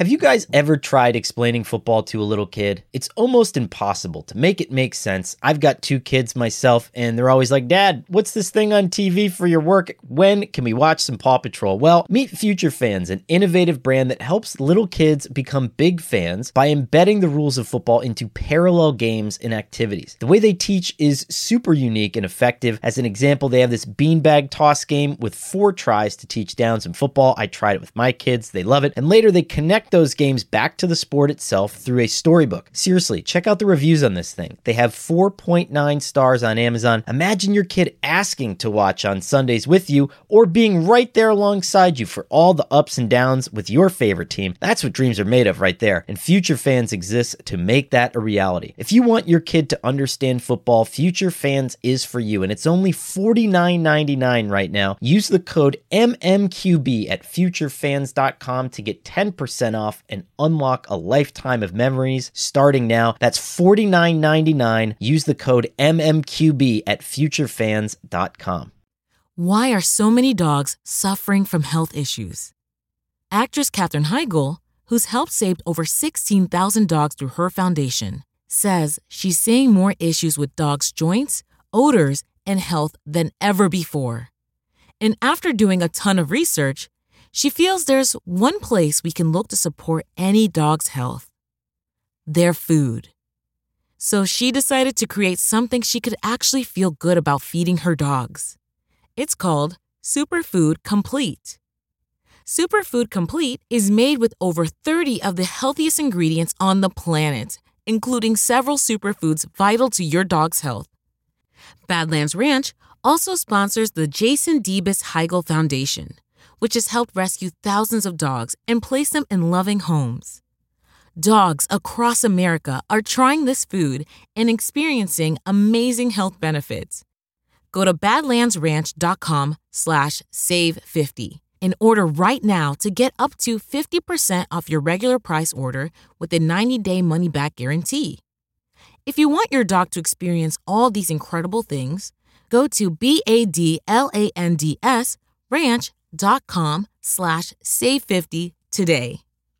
Have you guys ever tried explaining football to a little kid? It's almost impossible to make it make sense. I've got 2 kids myself, and they're always like, "Dad, what's this thing on TV for your work? When can we watch some Paw Patrol?" Well, meet Future Fans, an innovative brand that helps little kids become big fans by embedding the rules of football into parallel games and activities. The way they teach is super unique and effective. As an example, they have this beanbag toss game with 4 tries to teach downs in football. I tried it with my kids. They love it. And later they connect those games back to the sport itself through a storybook. Seriously, check out the reviews on this thing. They have 4.9 stars on Amazon. Imagine your kid asking to watch on Sundays with you or being right there alongside you for all the ups and downs with your favorite team. That's what dreams are made of right there. And Future Fans exists to make that a reality. If you want your kid to understand football, Future Fans is for you. And it's only $49.99 right now. Use the code MMQB at futurefans.com to get 10% off and unlock a lifetime of memories starting now. That's $49.99. Use the code MMQB at futurefans.com. Why are so many dogs suffering from health issues? Actress Katherine Heigl, who's helped save over 16,000 dogs through her foundation, says she's seeing more issues with dogs' joints, odors, and health than ever before. And after doing a ton of research, she feels there's one place we can look to support any dog's health: their food. So she decided to create something she could actually feel good about feeding her dogs. It's called Superfood Complete. Superfood Complete is made with over 30 of the healthiest ingredients on the planet, including several superfoods vital to your dog's health. Badlands Ranch also sponsors the Jason Debus Heigl Foundation, which has helped rescue thousands of dogs and place them in loving homes. Dogs across America are trying this food and experiencing amazing health benefits. Go to badlandsranch.com/save50 and order right now to get up to 50% off your regular price order with a 90-day money-back guarantee. If you want your dog to experience all these incredible things, go to BADLANDS ranch.com/save50 today.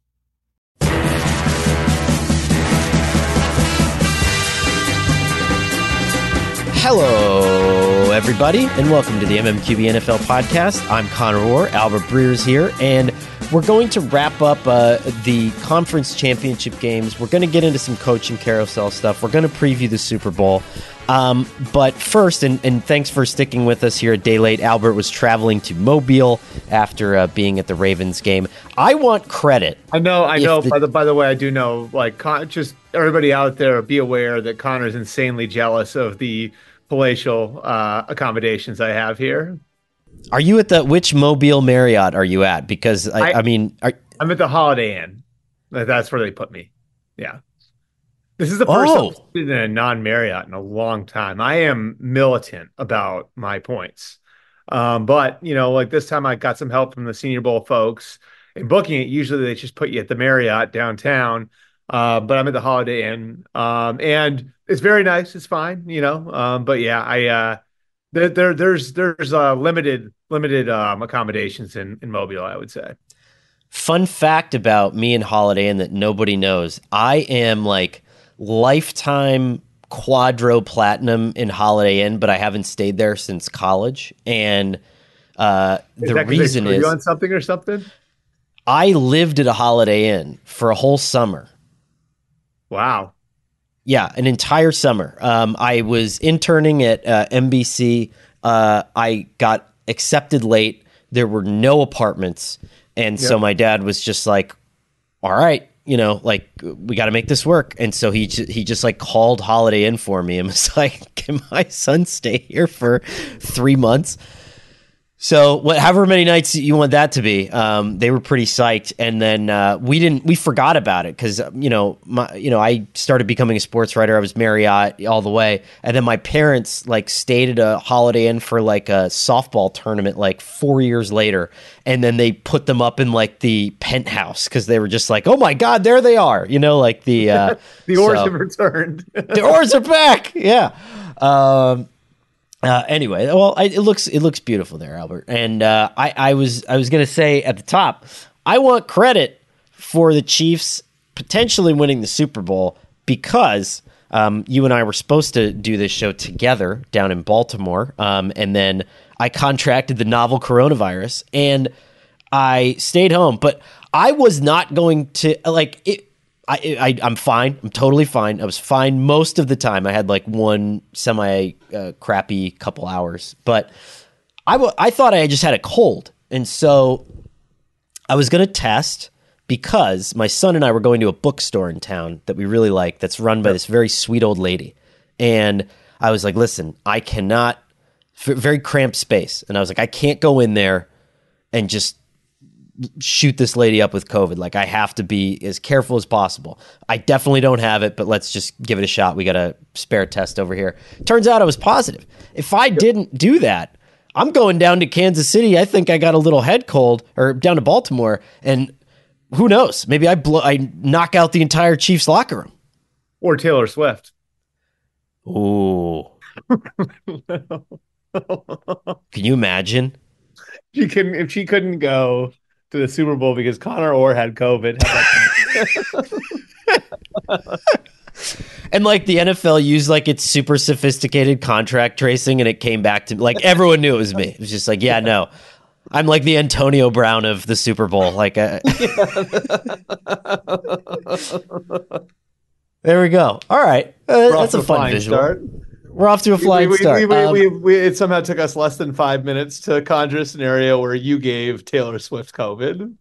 Hello, everybody, and welcome to the MMQB NFL podcast. I'm Connor Orr. Albert Breer's here, and we're going to wrap up the conference championship games. We're going to get into some coaching carousel stuff. We're going to preview the Super Bowl. But first, and thanks for sticking with us here a day late. Albert was traveling to Mobile after being at the Ravens game. I want credit. I know. By the way, I do know. Just everybody out there, be aware that Connor's insanely jealous of the palatial accommodations I have here. Are you at which Mobile Marriott are you at? Because I'm at the Holiday Inn. That's where they put me. Yeah. This is the first time I've been in a non-Marriott in a long time. I am militant about my points. But, this time I got some help from the Senior Bowl folks in booking it. Usually they just put you at the Marriott downtown. But I'm at the Holiday Inn. And it's very nice. It's fine, But yeah, there's limited accommodations in Mobile, I would say. Fun fact about me and Holiday Inn that nobody knows. I am lifetime quadro platinum in Holiday Inn, but I haven't stayed there since college. And the reason is, you on something or something? I lived at a Holiday Inn for a whole summer. Wow. Yeah, an entire summer. I was interning at NBC. I got accepted late. There were no apartments. And so my dad was just like, all right, we got to make this work. And so he just called Holiday Inn for me and was like, can my son stay here for 3 months? So however many nights you want that to be, they were pretty psyched. And then we forgot about it because I started becoming a sports writer. I was Marriott all the way, and then my parents stayed at a Holiday Inn for a softball tournament 4 years later, and then they put them up in the penthouse because they were just oh my god, there they are, the the oars have returned. The oars are back, yeah. Anyway, well, it looks beautiful there, Albert. And I was going to say at the top, I want credit for the Chiefs potentially winning the Super Bowl because you and I were supposed to do this show together down in Baltimore, and then I contracted the novel coronavirus, and I stayed home. But I was not going to, like, it. I'm fine. I'm totally fine. I was fine most of the time. I had like one crappy couple hours, but I thought I just had a cold. And so I was going to test because my son and I were going to a bookstore in town that we really like that's run by this very sweet old lady. And I was like, listen, I cannot, very cramped space. And I was like, I can't go in there and just shoot this lady up with COVID. Like, I have to be as careful as possible. I definitely don't have it, but let's just give it a shot. We got a spare test over here. Turns out I was positive. If I didn't do that, I'm going down to Kansas City. I think I got a little head cold, or down to Baltimore, and who knows? Maybe I knock out the entire Chiefs locker room. Or Taylor Swift. Ooh. Can you imagine? If she couldn't go to the Super Bowl because Connor Orr had COVID. And like the NFL used like its super sophisticated contract tracing, and it came back to like everyone knew it was me. It was just like, yeah, no, I'm like the Antonio Brown of the Super Bowl. Like, there we go. All right, that's a fun visual. Start. We're off to a flying start. It somehow took us less than 5 minutes to conjure a scenario where you gave Taylor Swift COVID.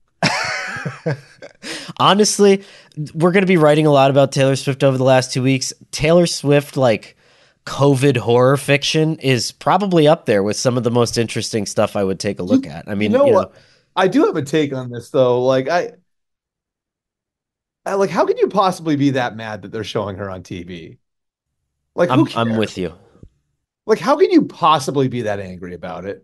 Honestly, we're going to be writing a lot about Taylor Swift over the last 2 weeks. Taylor Swift, like COVID horror fiction, is probably up there with some of the most interesting stuff I would take a look at. I mean, you know, I do have a take on this though. Like, I like, how can you possibly be that mad that they're showing her on TV? Like, I'm with you. Like, how can you possibly be that angry about it?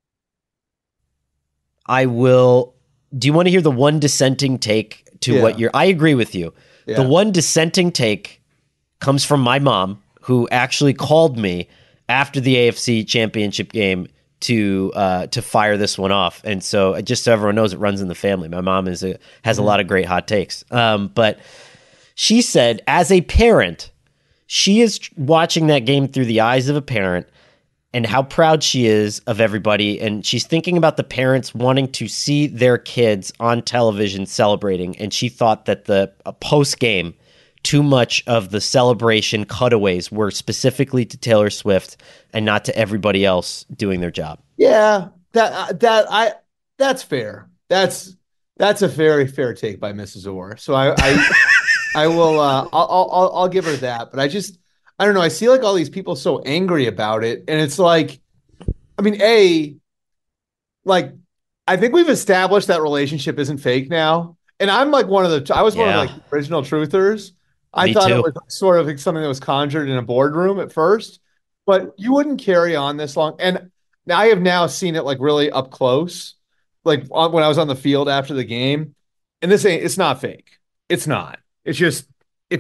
I will. Do you want to hear the one dissenting take to what you're? I agree with you. Yeah. The one dissenting take comes from my mom, who actually called me after the AFC Championship game to fire this one off. And so, just so everyone knows, it runs in the family. My mom has a lot of great hot takes. But she said, as a parent, she is watching that game through the eyes of a parent and how proud she is of everybody. And she's thinking about the parents wanting to see their kids on television celebrating. And she thought that the post-game, too much of the celebration cutaways were specifically to Taylor Swift and not to everybody else doing their job. Yeah, that's fair. That's a very fair take by Mrs. Orr. So I will. I'll give her that. But I don't know. I see like all these people so angry about it, and it's like, I mean, like, I think we've established that relationship isn't fake now. And I'm like one of the like original truthers. I thought it was sort of like something that was conjured in a boardroom at first, but you wouldn't carry on this long. And I have now seen it like really up close, like when I was on the field after the game. And it's not fake. It's not. It's just at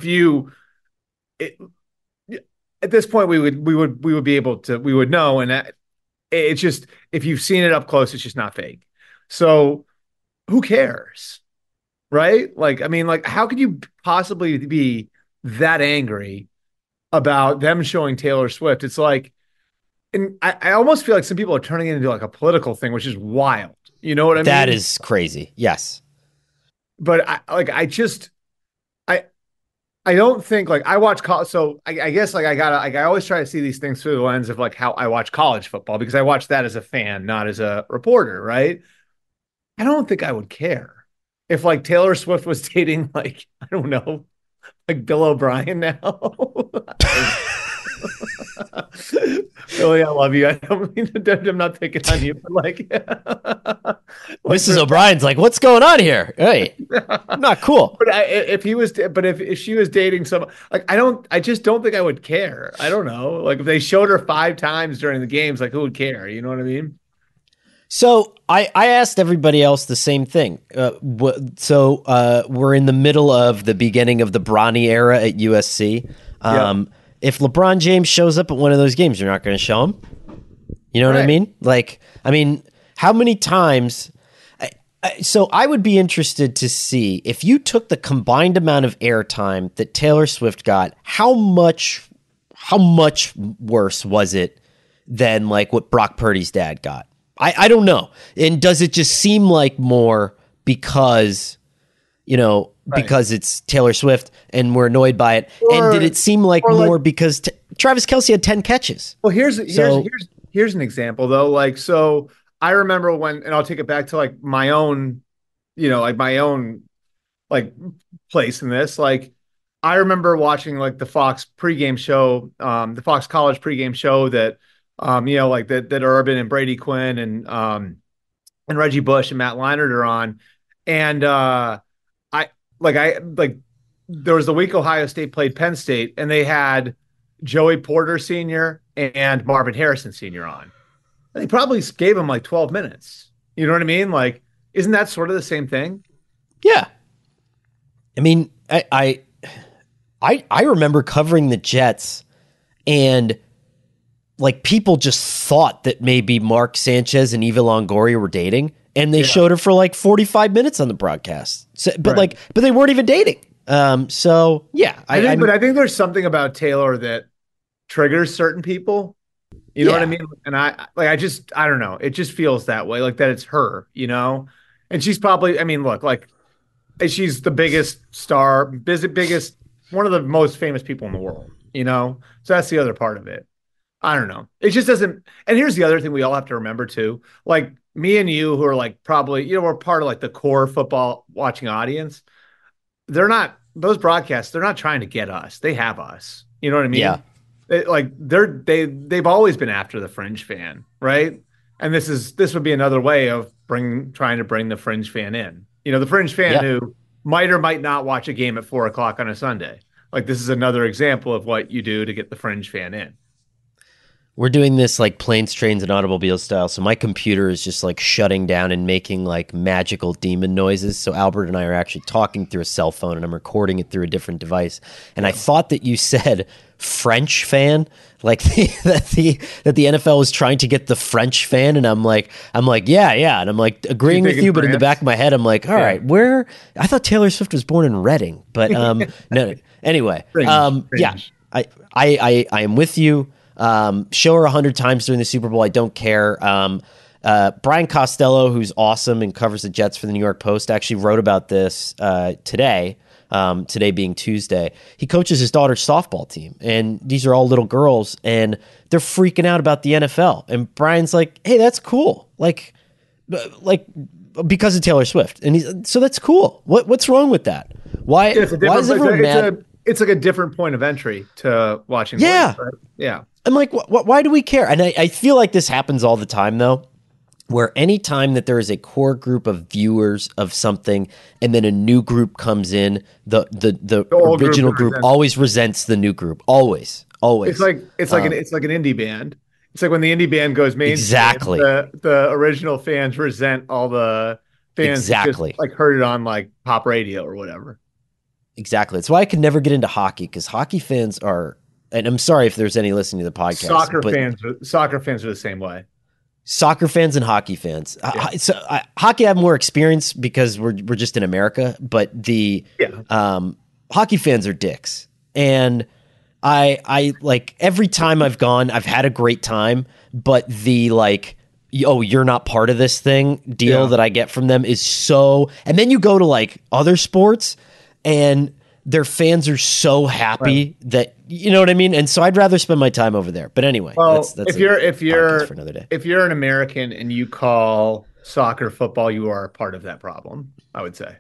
this point we would be able to, we would know, and it's just, if you've seen it up close, it's just not fake. So who cares, right? Like, I mean, like, how could you possibly be that angry about them showing Taylor Swift? It's like, and I almost feel like some people are turning it into like a political thing, which is wild. You know what I mean? That is crazy. Yes, but I don't think, like, I watch college, so I guess like I always try to see these things through the lens of like how I watch college football, because I watch that as a fan, not as a reporter, right? I don't think I would care if like Taylor Swift was dating, like, I don't know, like Bill O'Brien now. Billy, I love you. I don't mean to, I'm not picking on you, but like, Mrs. O'Brien's like, what's going on here? Hey, I'm not cool. But if she was dating someone, like, I just don't think I would care. I don't know. Like, if they showed her 5 times during the games, like, who would care? You know what I mean? So I asked everybody else the same thing. We're in the middle of the beginning of the Bronny era at USC. If LeBron James shows up at one of those games, you're not going to show him. You know what I mean? Like, I mean, how many times? So I would be interested to see if you took the combined amount of airtime that Taylor Swift got, how much worse was it than like what Brock Purdy's dad got? I don't know. And does it just seem like more because, because it's Taylor Swift and we're annoyed by it? And did it seem like more because Travis Kelce had 10 catches? Well, here's an example though. Like, so I remember and I'll take it back to like my own, my own like place in this. Like, I remember watching like the Fox pregame show, the Fox College pregame show that, like that Urban and Brady Quinn and Reggie Bush and Matt Leinart are on. And there was the week Ohio State played Penn State and they had Joey Porter Sr. and Marvin Harrison Sr. on. And they probably gave him like 12 minutes. You know what I mean? Like, isn't that sort of the same thing? Yeah. I mean, I remember covering the Jets and like people just thought that maybe Mark Sanchez and Eva Longoria were dating, and they showed her for like 45 minutes on the broadcast. So, but they weren't even dating. So yeah, I think there's something about Taylor that triggers certain people. You know what I mean? And I don't know. It just feels that way, like that it's her, and she's probably, look, like she's the biggest star, biggest, one of the most famous people in the world, so that's the other part of it. I don't know. It just doesn't. And here's the other thing we all have to remember too. Like me and you, who are like probably, we're part of like the core football watching audience. Those broadcasts, they're not trying to get us. They have us. You know what I mean? Yeah. They've always been after the fringe fan, right? And this would be another way of trying to bring the fringe fan in. The fringe fan who might or might not watch a game at 4:00 on a Sunday. Like, this is another example of what you do to get the fringe fan in. We're doing this like planes, trains, and automobiles style. So my computer is just like shutting down and making like magical demon noises. So Albert and I are actually talking through a cell phone and I'm recording it through a different device. And I thought that you said French fan, like that the NFL was trying to get the French fan. And I'm like, yeah. And I'm like agreeing with you, but in the back of my head, I'm like, all right, where? I thought Taylor Swift was born in Reading, but no. Anyway, yeah, I am with you. Show her 100 times during the Super Bowl. I don't care. Brian Costello, who's awesome and covers the Jets for the New York Post, actually wrote about this today. Today being Tuesday, he coaches his daughter's softball team, and these are all little girls, and they're freaking out about the NFL. And Brian's like, "Hey, that's cool. Like because of Taylor Swift." And so that's cool. What's wrong with that? Why is everyone mad? It's like a different point of entry to watching. Yeah. Right? Yeah. I'm like, why do we care? And I feel like this happens all the time, though, where any time that there is a core group of viewers of something and then a new group comes in, the original group always resents the new group. Always. It's like an indie band. It's like when the indie band goes mainstream, exactly. The original fans resent all the fans exactly just, like heard it on like pop radio or whatever. Exactly. That's why I could never get into hockey, because hockey fans are, and I'm sorry if there's any listening to the podcast. Soccer fans are the same way. Soccer fans and hockey fans. Yeah. Hockey I have more experience because we're just in America, but hockey fans are dicks. And I like every time I've gone, I've had a great time, but the like, oh, you're not part of this thing deal that I get from them is so, and then you go to like other sports and their fans are so happy that, you know what I mean? And so I'd rather spend my time over there. But anyway, that's if you're for another day. If you're an American and you call soccer football, you are a part of that problem, I would say.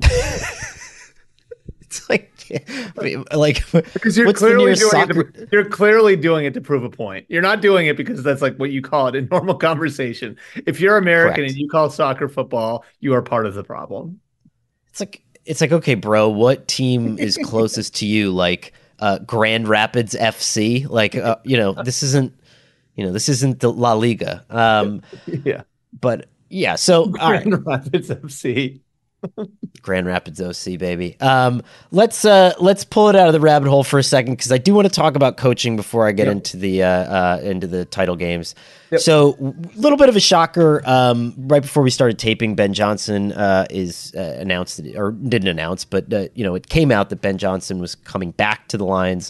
It's like because you're clearly doing it to prove a point. You're not doing it because that's like what you call it in normal conversation. If you're American Correct. And you call soccer football, you are part of the problem. It's like, okay, bro, what team is closest to you? Like Grand Rapids FC? Like, this isn't the La Liga. Yeah. But yeah, so Grand Rapids FC. Grand Rapids OC, baby. Let's pull it out of the rabbit hole for a second because I do want to talk about coaching before I get Yep. into the title games. Yep. So, a little bit of a shocker. Right before we started taping, Ben Johnson is announced or didn't announce, but it came out that Ben Johnson was coming back to the Lions.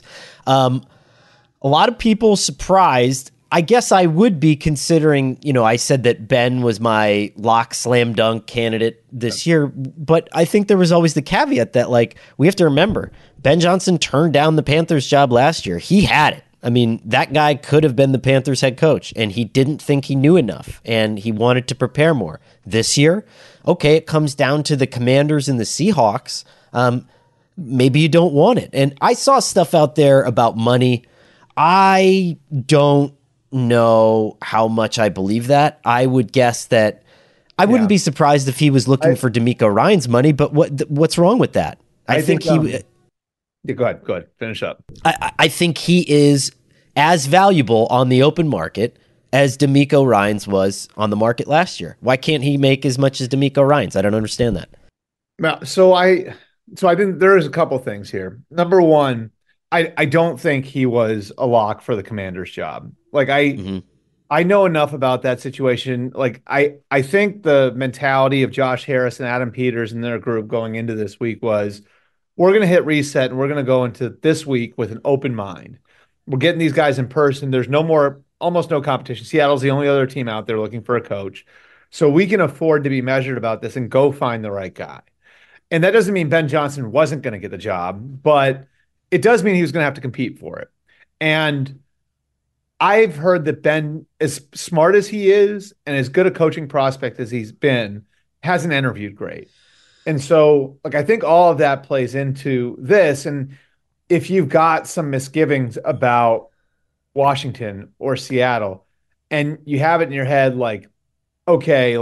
A lot of people surprised. I guess I would be considering, I said that Ben was my lock slam dunk candidate this year, but I think there was always the caveat that, like, we have to remember Ben Johnson turned down the Panthers job last year. He had it. I mean, that guy could have been the Panthers head coach, and he didn't think he knew enough, and he wanted to prepare more. This year, okay, it comes down to the Commanders and the Seahawks. Maybe you don't want it. And I saw stuff out there about money. I don't know how much I believe that. I would guess that I wouldn't be surprised if he was looking for D'Amico Ryan's money, but what's wrong with that? I think he Yeah, go ahead. Go ahead. Finish up. I think he is as valuable on the open market as D'Amico Ryan's was on the market last year. Why can't he make as much as D'Amico Ryan's? I don't understand that. Now, so I think there's a couple things here. Number one, I don't think he was a lock for the Commander's job. Like I know enough about that situation. Like I think the mentality of Josh Harris and Adam Peters and their group going into this week was we're going to hit reset and we're going to go into this week with an open mind. We're getting these guys in person. There's almost no competition. Seattle's the only other team out there looking for a coach. So we can afford to be measured about this and go find the right guy. And that doesn't mean Ben Johnson wasn't going to get the job, but it does mean he was going to have to compete for it. And I've heard that Ben, as smart as he is and as good a coaching prospect as he's been, hasn't interviewed great. And so, like, I think all of that plays into this. And if you've got some misgivings about Washington or Seattle, and you have it in your head, like, okay,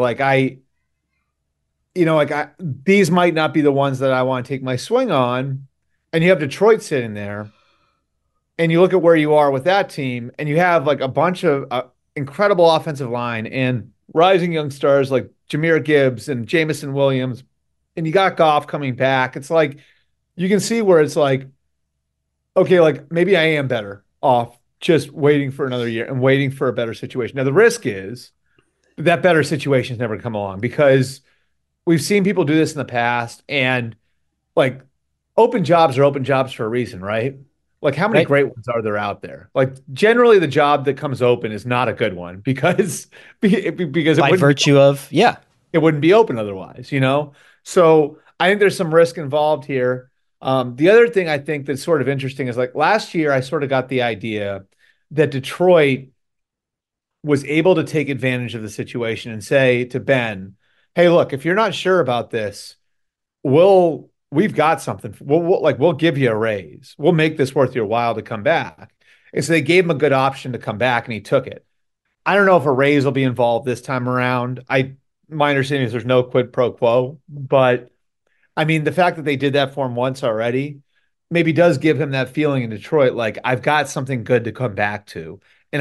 these might not be the ones that I want to take my swing on, and you have Detroit sitting there, and you look at where you are with that team, and you have like a bunch of incredible offensive line and rising young stars like Jahmyr Gibbs and Jamison Williams, and you got Goff coming back. It's like you can see where it's like, okay, like maybe I am better off just waiting for another year and waiting for a better situation. Now the risk is that better situation is never come along because we've seen people do this in the past, and like open jobs are open jobs for a reason, right? Like how many Right? great ones are there out there? Like generally the job that comes open is not a good one because because By virtue of, yeah. it wouldn't be open otherwise, you know? So I think there's some risk involved here. The other thing I think that's sort of interesting is like last year I sort of got the idea that Detroit was able to take advantage of the situation and say to Ben, "Hey, look, if you're not sure about this, we've got something. We'll give you a raise. We'll make this worth your while to come back." And so they gave him a good option to come back, and he took it. I don't know if a raise will be involved this time around. My understanding is there's no quid pro quo, but I mean the fact that they did that for him once already maybe does give him that feeling in Detroit, like I've got something good to come back to, and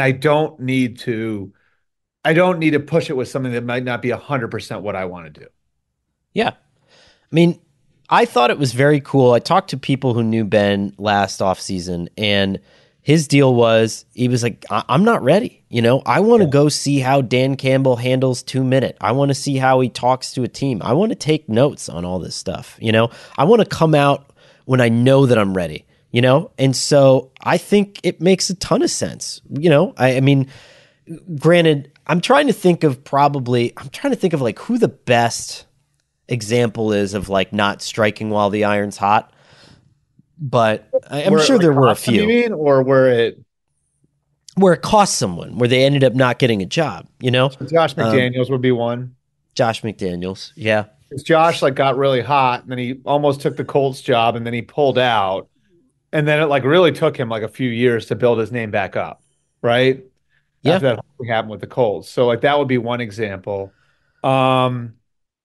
I don't need to push it with something that might not be 100% what I want to do. Yeah. I mean, I thought it was very cool. I talked to people who knew Ben last offseason, and his deal was he was like, I'm not ready. I want to go see how Dan Campbell handles 2 minute. I want to see how he talks to a team. I want to take notes on all this stuff. I want to come out when I know that I'm ready, And so I think it makes a ton of sense. I mean, granted, I'm trying to think of like who the best example is of like not striking while the iron's hot. But I'm sure there were a few. You mean, or where it cost someone, where they ended up not getting a job, So Josh McDaniels would be one. Josh McDaniels, yeah. Because Josh like got really hot, and then he almost took the Colts job, and then he pulled out, and then it like really took him like a few years to build his name back up, right? Yeah. After that whole thing happened with the Colts, so like that would be one example. Um,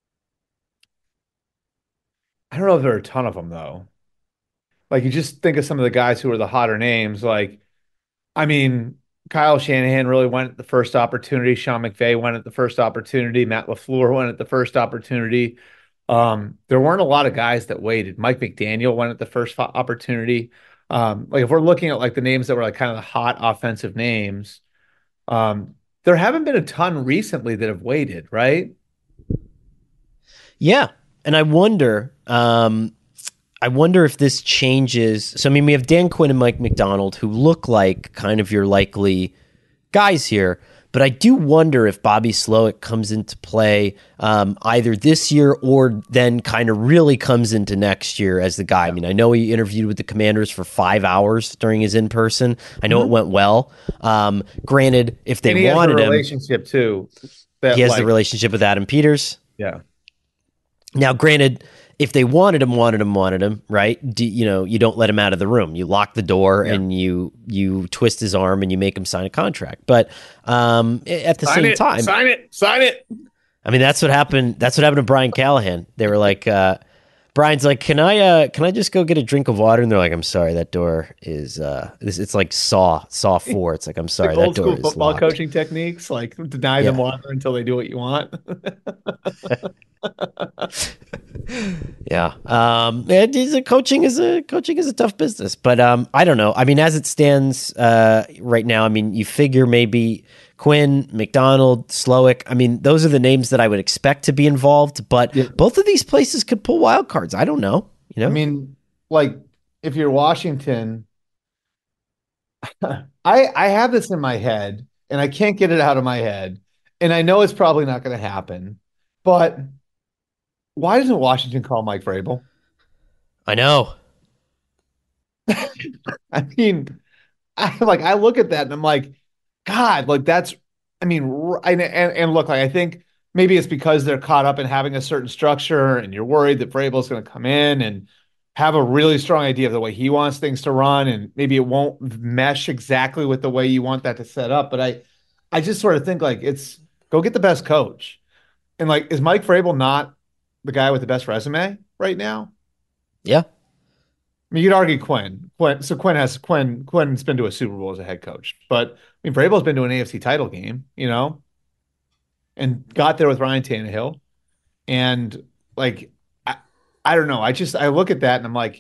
I don't know if there are a ton of them though. Like you just think of some of the guys who are the hotter names. Like, I mean, Kyle Shanahan really went at the first opportunity. Sean McVay went at the first opportunity. Matt LaFleur went at the first opportunity. There weren't a lot of guys that waited. Mike McDaniel went at the first opportunity. Like if we're looking at like the names that were like kind of the hot offensive names, um, there haven't been a ton recently that have waited, right? Yeah, and I wonder if this changes. So I mean, we have Dan Quinn and Mike McDonald who look like kind of your likely guys here. But I do wonder if Bobby Slowick comes into play either this year or then kind of really comes into next year as the guy. I mean, I know he interviewed with the Commanders for 5 hours during his in person. I know it went well. Granted, if And he they has a wanted him, relationship too. That he has the like, relationship with Adam Peters. yeah. Now, granted, if they wanted him, right? You don't let him out of the room. You lock the door Yeah. and you twist his arm and you make him sign a contract. But at the same time, Sign it. I mean, that's what happened. That's what happened to Brian Callahan. They were like, Brian's like, can I just go get a drink of water? And they're like, I'm sorry, that door is it's like Saw 4. It's like, I'm sorry, Like that old door school is football locked. coaching techniques, like deny them Yeah. water until they do what you want. Yeah. Coaching is a tough business, but I don't know. I mean, as it stands right now, I mean, you figure maybe Quinn, McDonald, Slowick. I mean, those are the names that I would expect to be involved, but Yeah. both of these places could pull wild cards. I don't know. I mean, like if you're Washington, I have this in my head and I can't get it out of my head. And I know it's probably not going to happen, but why doesn't Washington call Mike Vrabel? I know. I mean, I look at that and I'm like, God, like that's, I mean, and look, like I think maybe it's because they're caught up in having a certain structure, and you're worried that Vrabel's going to come in and have a really strong idea of the way he wants things to run, and maybe it won't mesh exactly with the way you want that to set up. But I just sort of think like it's go get the best coach, and like is Mike Vrabel not the guy with the best resume right now? Yeah. I mean, you'd argue Quinn. Quinn's been to a Super Bowl as a head coach, but I mean, Vrabel's been to an AFC title game, and got there with Ryan Tannehill. And like, I, I don't know. I look at that and I'm like,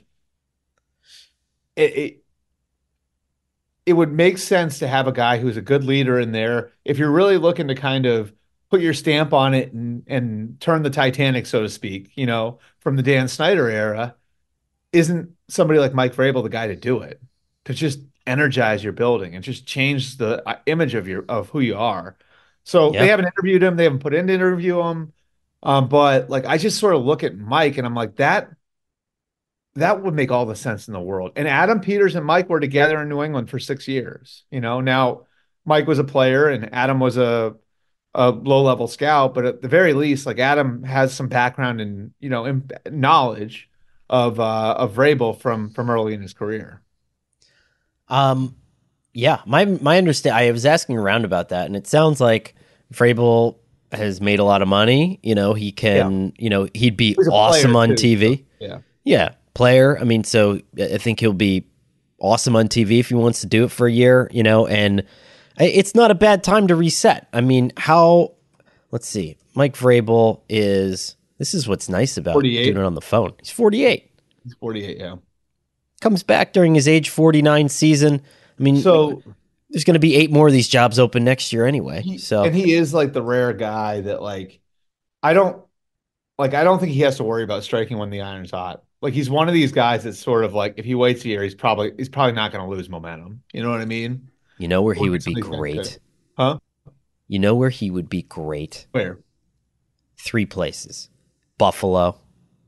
it it would make sense to have a guy who's a good leader in there if you're really looking to kind of put your stamp on it and turn the Titanic, so to speak, from the Dan Snyder era. Isn't somebody like Mike Vrabel the guy to do it? To just energize your building and just change the image of who you are. So they Yeah. haven't interviewed him. They haven't put in to interview him. But like I just sort of look at Mike and I'm like that would make all the sense in the world. And Adam Peters and Mike were together in New England for 6 years. Now Mike was a player and Adam was a low level scout, but at the very least, like Adam has some background and in knowledge of Vrabel from early in his career. Um, yeah, my understand. I was asking around about that, and it sounds like Vrabel has made a lot of money. He can. He'd be He's a awesome player on too. TV. Yeah. Yeah, player. I mean, so I think he'll be awesome on TV if he wants to do it for a year. And it's not a bad time to reset. I mean, how? Let's see. Mike Vrabel is. This is what's nice about 48. doing it on the phone. He's 48. He's 48, yeah. Comes back during his age 49 season. I mean, So there's going to be 8 more of these jobs open next year anyway. and he is like the rare guy that like I don't I don't think he has to worry about striking when the iron's hot. Like he's one of these guys that's sort of like if he waits a year, he's probably not going to lose momentum. You know what I mean? You know where he Look would at some be of these guys great? too. Huh? You know where he would be great? Where? 3 places. Buffalo.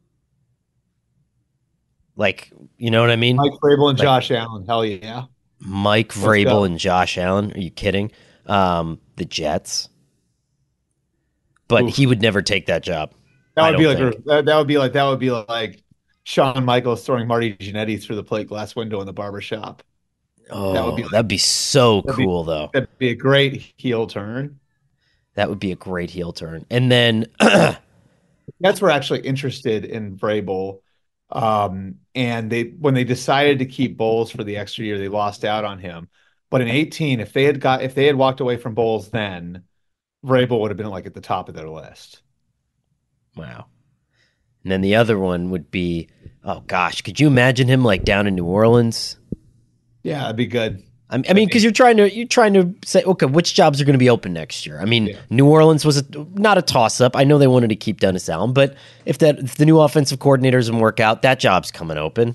Like, you know what I mean? Mike Vrabel and Like Josh Allen. Hell yeah. Mike Let's Vrabel go. and Josh Allen. Are you kidding? The Jets. But Oof. he would never take that job. That I would be don't like think. that would be like Shawn Michaels throwing Marty Jannetty through the plate glass window in the barber shop. That would be Oh, that'd be so that'd be cool, though. that'd be a great heel turn. That would be a great heel turn. And then, Nets were actually interested in Vrabel. And when they decided to keep Bowles for the extra year, they lost out on him. But in 18, if they had walked away from Bowles then, Vrabel would have been like at the top of their list. wow. And then the other one would be, oh gosh, could you imagine him like down in New Orleans? Yeah, that'd be good. I mean, because you're trying to say, okay, which jobs are going to be open next year? I mean, Yeah. New Orleans was not a toss up. I know they wanted to keep Dennis Allen, but if the new offensive coordinator doesn't work out, that job's coming open.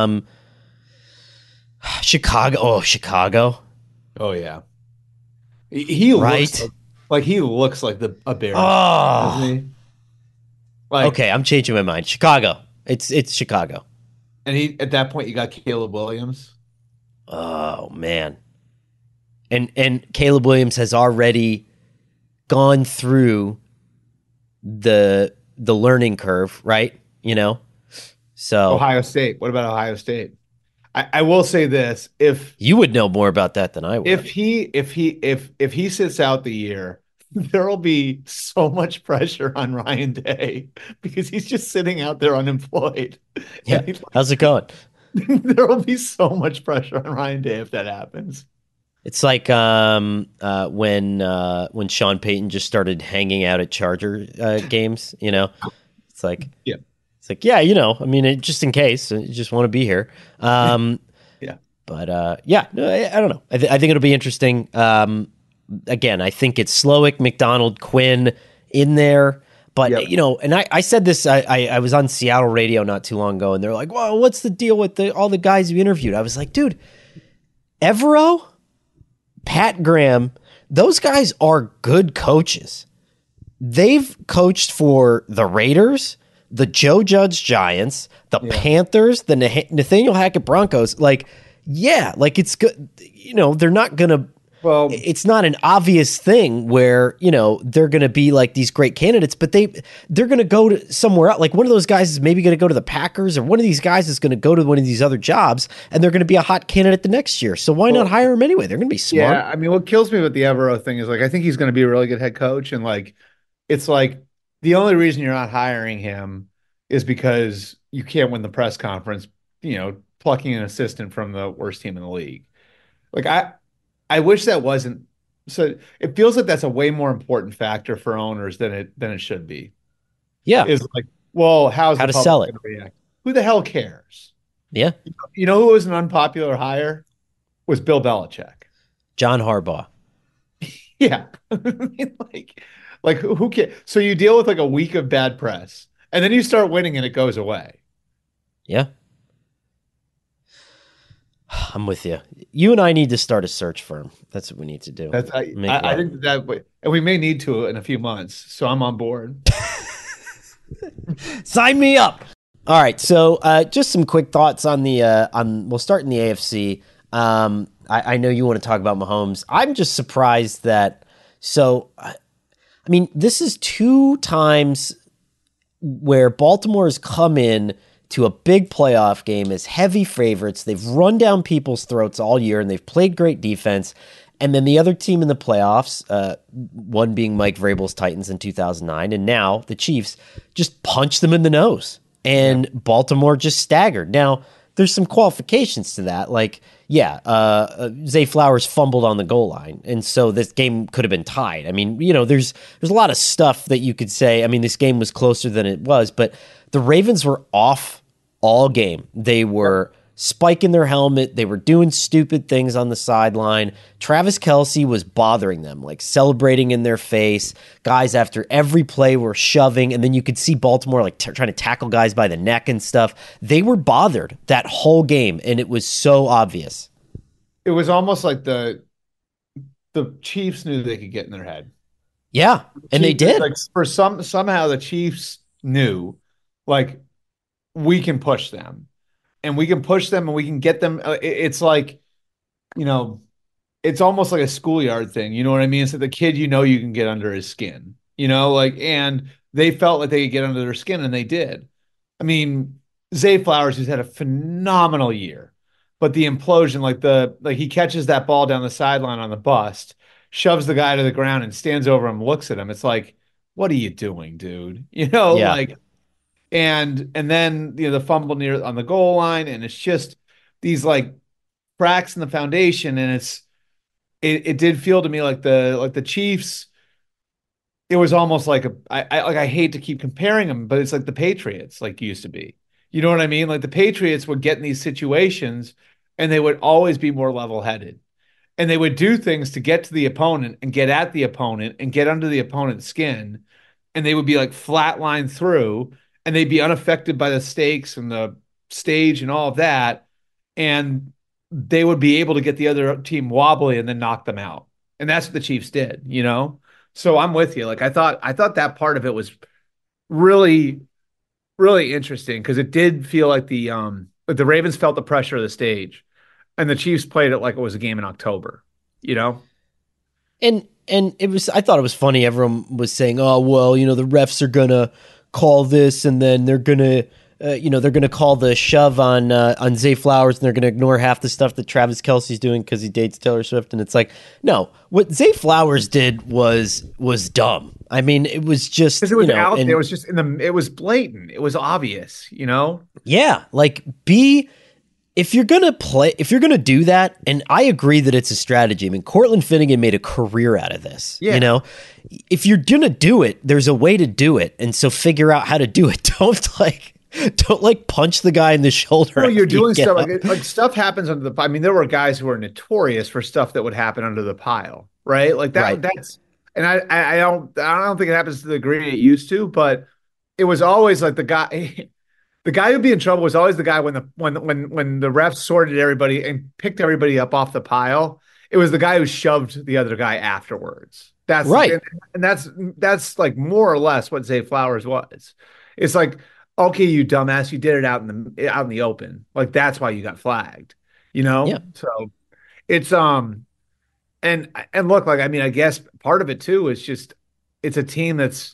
Chicago, Chicago, Oh yeah. He looks right? like he looks like a Bears fan, doesn't Oh, he? Like, okay, I'm changing my mind. Chicago, it's Chicago. and he at that point you got Caleb Williams. Oh man, and Caleb Williams has already gone through the learning curve, right? So Ohio State. What about Ohio State? I will say this: you would know more about that than I would. if he sits out the year, there'll be so much pressure on Ryan Day because he's just sitting out there unemployed. Yeah, And how's it going? there'll be so much pressure on Ryan Day if that happens. It's like when Sean Payton just started hanging out at Charger games. It's like Yeah. it's like yeah, I mean, just in case you just want to be here. Yeah. But yeah, no, I don't know. I think it'll be interesting. Again, I think it's Slowick, McDonald, Quinn in there. But Yep. and I said this. I was on Seattle radio not too long ago, and they're like, "Well, what's the deal with all the guys you interviewed?" I was like, "Dude, Evero, Pat Graham, those guys are good coaches. They've coached for the Raiders, the Joe Judge Giants, the Panthers, the Nathaniel Hackett Broncos. Like, yeah, like it's good. They're not gonna. Well, It's not an obvious thing where they're going to be like these great candidates, but they're going to go to somewhere else. Like one of those guys is maybe going to go to the Packers, or one of these guys is going to go to one of these other jobs, and they're going to be a hot candidate the next year. So why not hire them anyway? They're going to be smart. yeah, I mean, what kills me with the Evero thing is like I think he's going to be a really good head coach, and like it's like the only reason you're not hiring him is because you can't win the press conference, plucking an assistant from the worst team in the league. Like I wish that wasn't so. It feels like that's a way more important factor for owners than it should be. Yeah, Is like, well, how's how the to sell public it? going to react? Who the hell cares? Yeah, You know who was an unpopular hire? Was Bill Belichick. John Harbaugh. Yeah. I mean, like who cares? So you deal with like a week of bad press, and then you start winning, and it goes away. Yeah, I'm with you. You and I need to start a search firm. That's what we need to do. That's Make I love. think and we may need to in a few months. So I'm on board. Sign me up. All right, so just some quick thoughts on the on. We'll start in the AFC. I know you want to talk about Mahomes. I'm just surprised that. So, I mean, this is 2 times where Baltimore has come in to a big playoff game as heavy favorites. They've run down people's throats all year, and they've played great defense. And then the other team in the playoffs, one being Mike Vrabel's Titans in 2009, and now the Chiefs, just punched them in the nose. And Baltimore just staggered. Now, there's some qualifications to that. Like, Zay Flowers fumbled on the goal line, and so this game could have been tied. I mean, there's a lot of stuff that you could say. I mean, this game was closer than it was, but the Ravens were off all game. They were spiking their helmet. They were doing stupid things on the sideline. Travis Kelce was bothering them, like celebrating in their face. Guys after every play were shoving, and then you could see Baltimore like trying to tackle guys by the neck and stuff. They were bothered that whole game, and it was so obvious. It was almost like the Chiefs knew they could get in their head. Yeah, and they did. Like somehow the Chiefs knew, like, we can push them, and we can push them, and we can get them. It's like, it's almost like a schoolyard thing. You know what I mean? It's like the kid, you can get under his skin. And they felt like they could get under their skin, and they did. I mean, Zay Flowers, who's had a phenomenal year, but the implosion, like he catches that ball down the sideline on the bust, shoves the guy to the ground, and stands over him, looks at him. It's like, what are you doing, dude? Yeah. Like, and then the fumble near on the goal line, and it's just these like cracks in the foundation, and it did feel to me like the Chiefs it was almost like I hate to keep comparing them, but it's like the Patriots like used to be. You know what I mean? Like the Patriots would get in these situations and they would always be more level-headed. And they would do things to get to the opponent and get at the opponent and get under the opponent's skin. And they would be like flatline through and they'd be unaffected by the stakes and the stage and all of that. And they would be able to get the other team wobbly and then knock them out. And that's what the Chiefs did, you know? So I'm with you. Like I thought that part of it was really, really interesting because it did feel like the Ravens felt the pressure of the stage and the Chiefs played it like it was a game in October, you know? And it was, I thought it was funny. Everyone was saying, "Oh, well, the refs are gonna call this, and then they're gonna, they're gonna call the shove on Zay Flowers, and they're gonna ignore half the stuff that Travis Kelce's doing because he dates Taylor Swift." And it's like, no, what Zay Flowers did was dumb. I mean, it was just Because it was out there, it was just it was blatant, it was obvious, you know? yeah, like if you're gonna do that, and I agree that it's a strategy. I mean, Cortland Finnegan made a career out of this. Yeah. If you're gonna do it, there's a way to do it, and so figure out how to do it. Don't punch the guy in the shoulder. Well, you're doing stuff like stuff happens under the. I mean, there were guys who were notorious for stuff that would happen under the pile, right? Like that. Right. That's and I don't think it happens to the degree it used to, but it was always like the guy. The guy who'd be in trouble was always the guy when the refs sorted everybody and picked everybody up off the pile. It was the guy who shoved the other guy afterwards. That's Right. and that's like more or less what Zay Flowers was. It's like, okay, you dumbass, you did it out in the open. Like that's why you got flagged, you know? Yeah. So it's and look, like I mean, I guess part of it too is just it's a team that's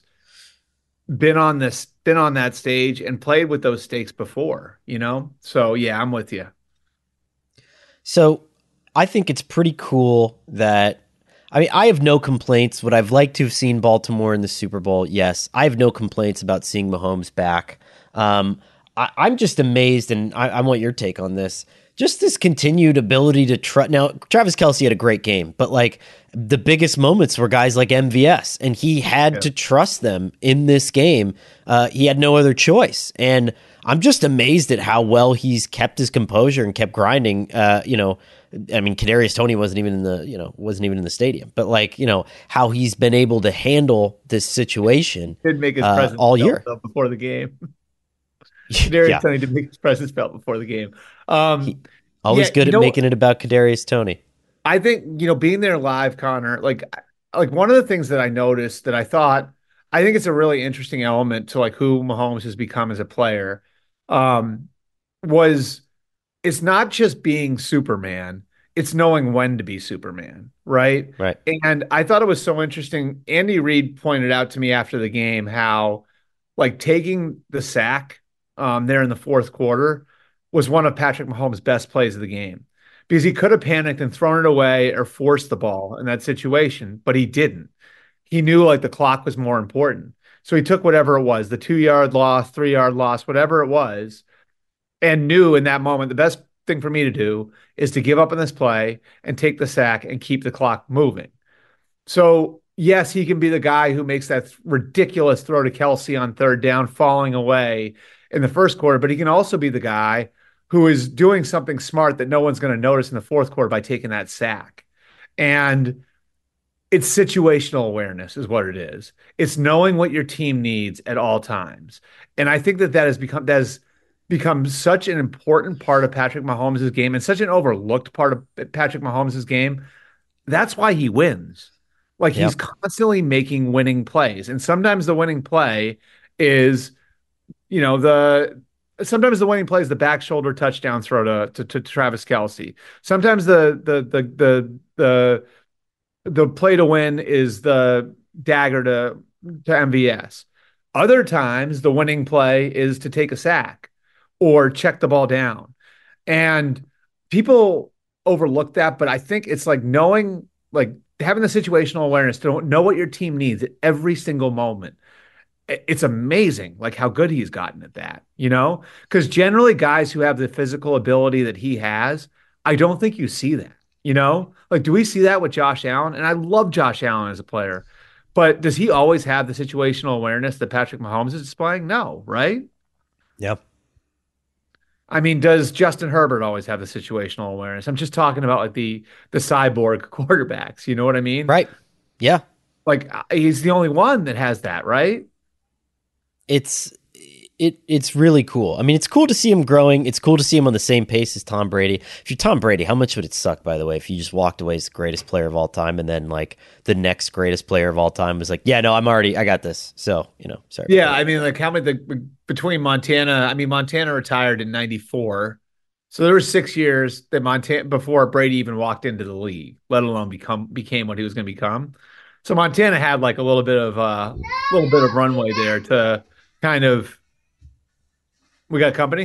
been on that stage and played with those stakes before, you know? So yeah, I'm with you. So I think it's pretty cool that. I mean, I have no complaints. Would I've liked to have seen Baltimore in the Super Bowl? Yes. I have no complaints about seeing Mahomes back. I'm just amazed, and I want your take on this. Just this continued ability to trust. Now, Travis Kelce had a great game, but like the biggest moments were guys like MVS, and he had to trust them in this game. He had no other choice, and I'm just amazed at how well he's kept his composure and kept grinding. I mean, Kadarius Toney wasn't even in the stadium, but like how he's been able to handle this situation. Did make his presence all felt, year though, before the game. Kadarius yeah, Toney did make his presence felt before the game. always Yeah, good at making it about Kadarius Toney. I think, being there live, Connor, like one of the things that I noticed that I think it's a really interesting element to like who Mahomes has become as a player, was it's not just being Superman, it's knowing when to be Superman, right? Right. And I thought it was so interesting. Andy Reid pointed out to me after the game how like taking the sack there in the fourth quarter was one of Patrick Mahomes' best plays of the game because he could have panicked and thrown it away or forced the ball in that situation, but he didn't. He knew like the clock was more important. So he took whatever it was, the 2 yard loss, 3 yard loss, whatever it was, and knew in that moment the best thing for me to do is to give up on this play and take the sack and keep the clock moving. So, yes, he can be the guy who makes that ridiculous throw to Kelce on third down, falling away in the first quarter, but he can also be the guy who is doing something smart that no one's going to notice in the fourth quarter by taking that sack. And it's situational awareness is what it is. It's knowing what your team needs at all times. And I think that has become such an important part of Patrick Mahomes' game and such an overlooked part of Patrick Mahomes' game. That's why he wins. Like he's constantly making winning plays. And sometimes the winning play is, sometimes the winning play is the back shoulder touchdown throw to Travis Kelce. Sometimes the play to win is the dagger to MVS. Other times the winning play is to take a sack or check the ball down. And people overlook that, but I think it's like knowing, like having the situational awareness to know what your team needs at every single moment. It's amazing, like how good he's gotten at that, because generally guys who have the physical ability that he has, I don't think you see that, like, do we see that with Josh Allen? And I love Josh Allen as a player, But does he always have the situational awareness that Patrick Mahomes is displaying? No, right? Yep. I mean, does Justin Herbert always have the situational awareness? I'm just talking about like the cyborg quarterbacks. You know what I mean? Right. Yeah. Like he's the only one that has that, right? It's really cool. I mean, it's cool to see him growing. It's cool to see him on the same pace as Tom Brady. If you're Tom Brady, how much would it suck, by the way, if you just walked away as the greatest player of all time and then like the next greatest player of all time was like, yeah, no, I got this. So, sorry. Yeah, I mean, like how many between Montana, I mean, Montana retired in 94. So there were 6 years that Montana before Brady even walked into the league, let alone became what he was going to become. So Montana had like a little bit of runway there to kind of. We got company.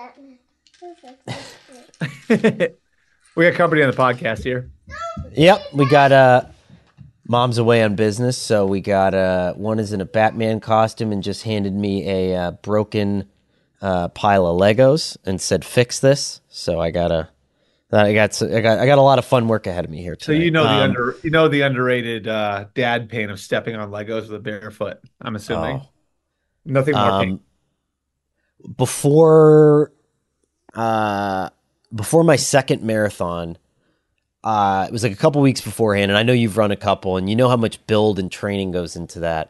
We got company on the podcast here. Yep, we got mom's away on business, so we got one is in a Batman costume and just handed me a broken pile of Legos and said fix this. So I got a lot of fun work ahead of me here tonight. So the underrated dad pain of stepping on Legos with a barefoot. I'm assuming nothing more pain. Before my second marathon, it was like a couple weeks beforehand, and I know you've run a couple, and you know how much build and training goes into that.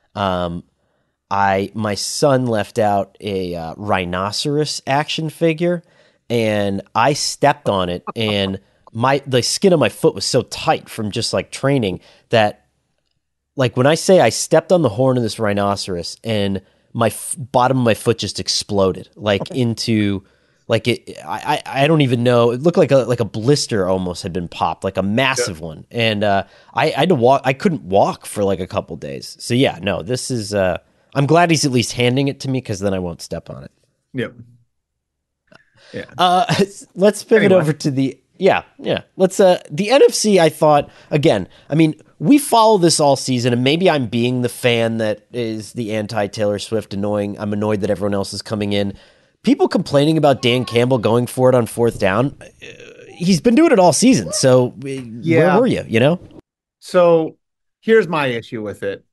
My son left out a rhinoceros action figure, and I stepped on it, and the skin of my foot was so tight from just like training that, like when I say I stepped on the horn of this rhinoceros and my bottom of my foot just exploded into like it. I don't even know. It looked like a blister almost had been popped, like a massive one. And I had to walk. I couldn't walk for like a couple days. So yeah, no, this is. I'm glad he's at least handing it to me because then I won't step on it. Yep. Yeah. Let's pivot over to the. Yeah. Let's the NFC. I thought again. I mean, we follow this all season, and maybe I'm being the fan that is the anti-Taylor Swift annoying. I'm annoyed that everyone else is coming in. People complaining about Dan Campbell going for it on fourth down. He's been doing it all season. So where were you? So here's my issue with it.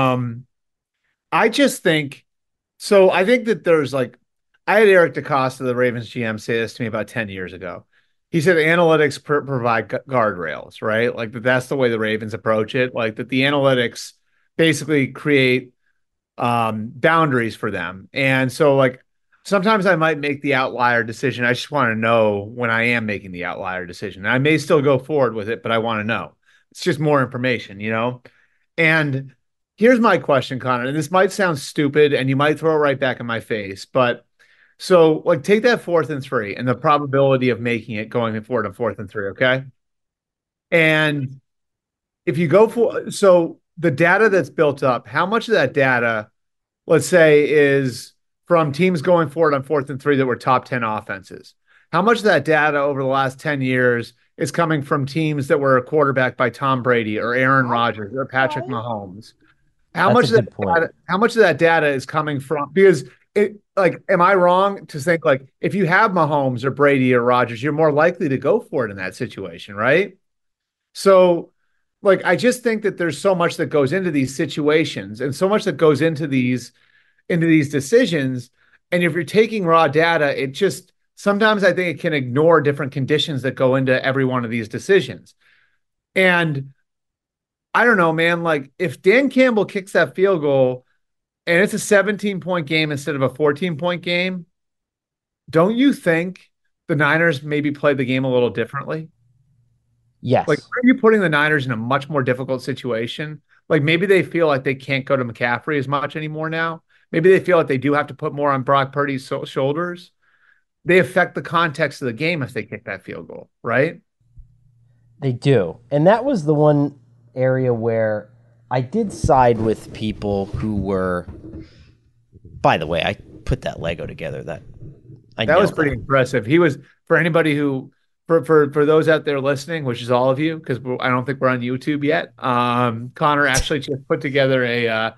I just think. So I think that there's like, I had Eric DeCosta, the Ravens GM, say this to me about 10 years ago. He said analytics provide guardrails, right? Like that's the way the Ravens approach it. Like that the analytics basically create boundaries for them. And so like sometimes I might make the outlier decision. I just want to know when I am making the outlier decision. I may still go forward with it, but I want to know. It's just more information, And here's my question, Connor, and this might sound stupid and you might throw it right back in my face, but so, like, take that 4th and 3 and the probability of making it going forward on 4th and 3, okay? And if you go so the data that's built up, how much of that data, let's say, is from teams going forward on 4th and 3 that were top 10 offenses? How much of that data over the last 10 years is coming from teams that were quarterbacked by Tom Brady or Aaron Rodgers or Patrick Mahomes? How much of that data is coming from, because am I wrong to think like if you have Mahomes or Brady or Rodgers, you're more likely to go for it in that situation, right? So, like, I just think that there's so much that goes into these situations and so much that goes into these decisions. And if you're taking raw data, it just sometimes I think it can ignore different conditions that go into every one of these decisions. And I don't know, man, like if Dan Campbell kicks that field goal and it's a 17-point game instead of a 14-point game, don't you think the Niners maybe play the game a little differently? Yes. Like, are you putting the Niners in a much more difficult situation? Like maybe they feel like they can't go to McCaffrey as much anymore now. Maybe they feel like they do have to put more on Brock Purdy's shoulders. They affect the context of the game if they kick that field goal, right? They do. And that was the one area where I did side with people who were, by the way, I put that Lego together. That was pretty impressive. He was, for anybody who, for those out there listening, which is all of you, because I don't think we're on YouTube yet. Connor actually just put together a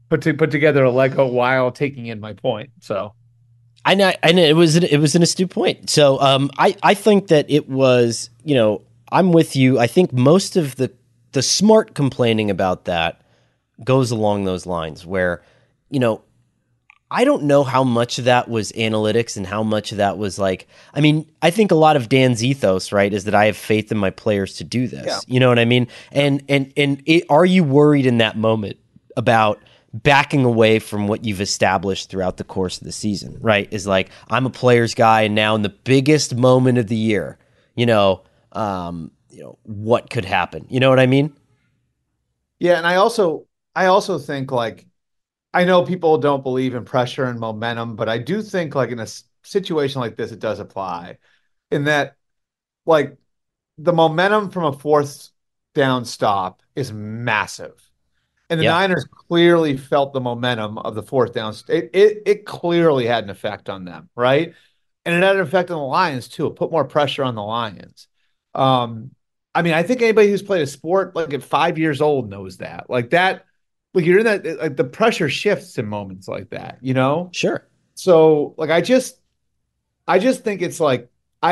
Lego while taking in my point. So I know it was an astute point. So I think that it was, I'm with you. I think most of the smart complaining about that goes along those lines where, you know, I don't know how much of that was analytics and how much of that was like, I mean, I think a lot of Dan's ethos, right, is that I have faith in my players to do this. Yeah. You know what I mean? Are you worried in that moment about backing away from what you've established throughout the course of the season, right? Is like, I'm a player's guy, and now in the biggest moment of the year, what could happen? You know what I mean? Yeah, and I also think, like, I know people don't believe in pressure and momentum, but I do think, like, in a situation like this, it does apply in that, like, the momentum from a fourth down stop is massive. And the Niners clearly felt the momentum of the fourth down. It clearly had an effect on them, right? And it had an effect on the Lions too. It put more pressure on the Lions. I mean, I think anybody who's played a sport like at 5 years old knows that. Like that, like you're in that, like the pressure shifts in moments like that, you know? Sure. So like I just think it's like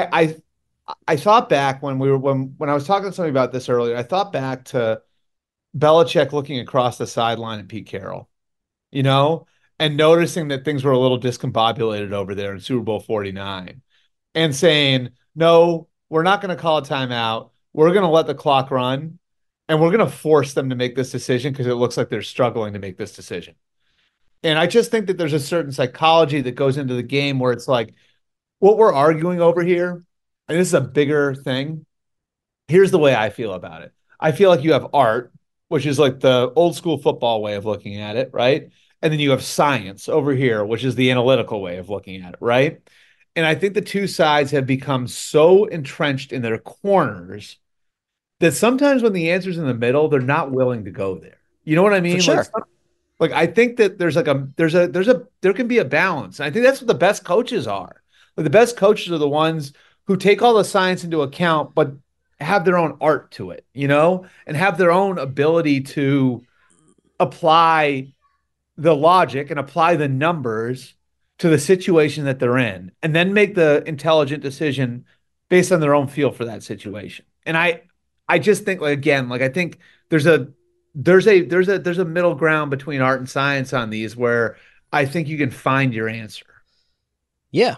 I thought back when I was talking to somebody about this earlier, I thought back to Belichick looking across the sideline at Pete Carroll, you know, and noticing that things were a little discombobulated over there in Super Bowl 49 and saying, no, we're not going to call a timeout. We're going to let the clock run and we're going to force them to make this decision because it looks like they're struggling to make this decision. And I just think that there's a certain psychology that goes into the game where it's like what we're arguing over here, and this is a bigger thing. Here's the way I feel about it. I feel like you have art, which is like the old school football way of looking at it, right? And then you have science over here, which is the analytical way of looking at it, right? And I think the two sides have become so entrenched in their corners that sometimes when the answer's in the middle, they're not willing to go there. You know what I mean? For sure. Like I think that there can be a balance. And I think that's what the best coaches are. Like the best coaches are the ones who take all the science into account, but have their own art to it, you know, and have their own ability to apply the logic and apply the numbers to the situation that they're in, and then make the intelligent decision based on their own feel for that situation. And I just think, like, again, like I think there's a middle ground between art and science on these where I think you can find your answer. Yeah.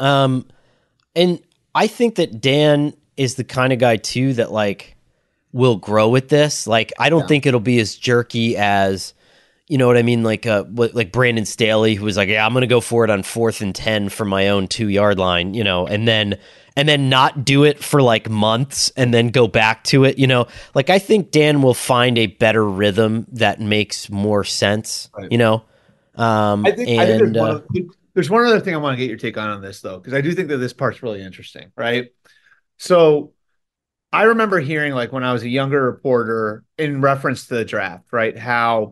And I think that Dan is the kind of guy too that like will grow with this. Like I don't think it'll be as jerky as, you know what I mean? Like Brandon Staley, who was like, yeah, I'm going to go for it on 4th and 10 from my own 2-yard line, you know, and then not do it for like months and then go back to it, you know. Like I think Dan will find a better rhythm that makes more sense, right. You know. I think there's one other thing I want to get your take on this though, because I do think that this part's really interesting, right? So I remember hearing, like, when I was a younger reporter in reference to the draft, right, how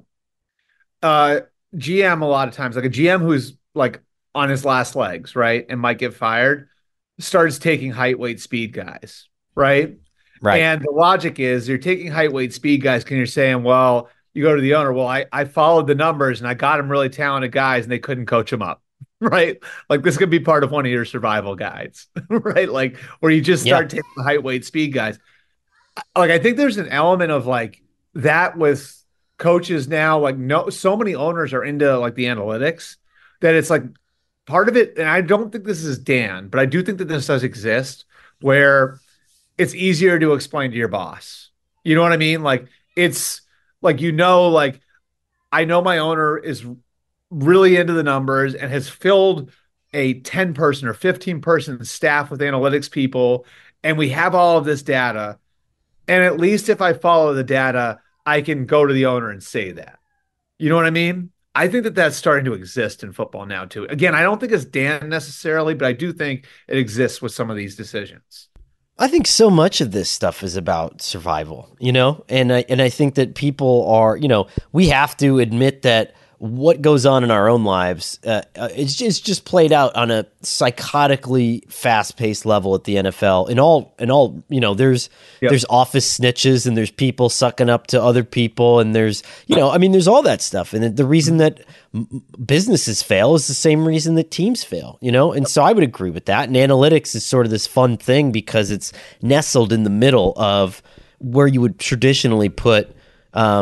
GM a lot of times, like a GM who's like on his last legs, right, and might get fired, starts taking height, weight, speed guys, right? Right. And the logic is you're taking height, weight, speed guys because you're saying, well, you go to the owner, well, I followed the numbers and I got them really talented guys and they couldn't coach them up. Right. Like this could be part of one of your survival guides, right? Like where you just start taking the height, weight, speed guys. Like, I think there's an element of like that with coaches now, like so many owners are into like the analytics that it's like part of it. And I don't think this is Dan, but I do think that this does exist where it's easier to explain to your boss. You know what I mean? Like it's like, you know, like I know my owner is really into the numbers and has filled a 10-person or 15-person staff with analytics people. And we have all of this data. And at least if I follow the data, I can go to the owner and say that. You know what I mean? I think that that's starting to exist in football now too. Again, I don't think it's Dan necessarily, but I do think it exists with some of these decisions. I think so much of this stuff is about survival, you know? And I think that people are, you know, we have to admit that what goes on in our own lives, it's just played out on a psychotically fast-paced level at the NFL. In all, you know, there's office snitches and there's people sucking up to other people and there's, you know, I mean, there's all that stuff. And the reason that businesses fail is the same reason that teams fail, you know? And so I would agree with that. And analytics is sort of this fun thing because it's nestled in the middle of where you would traditionally put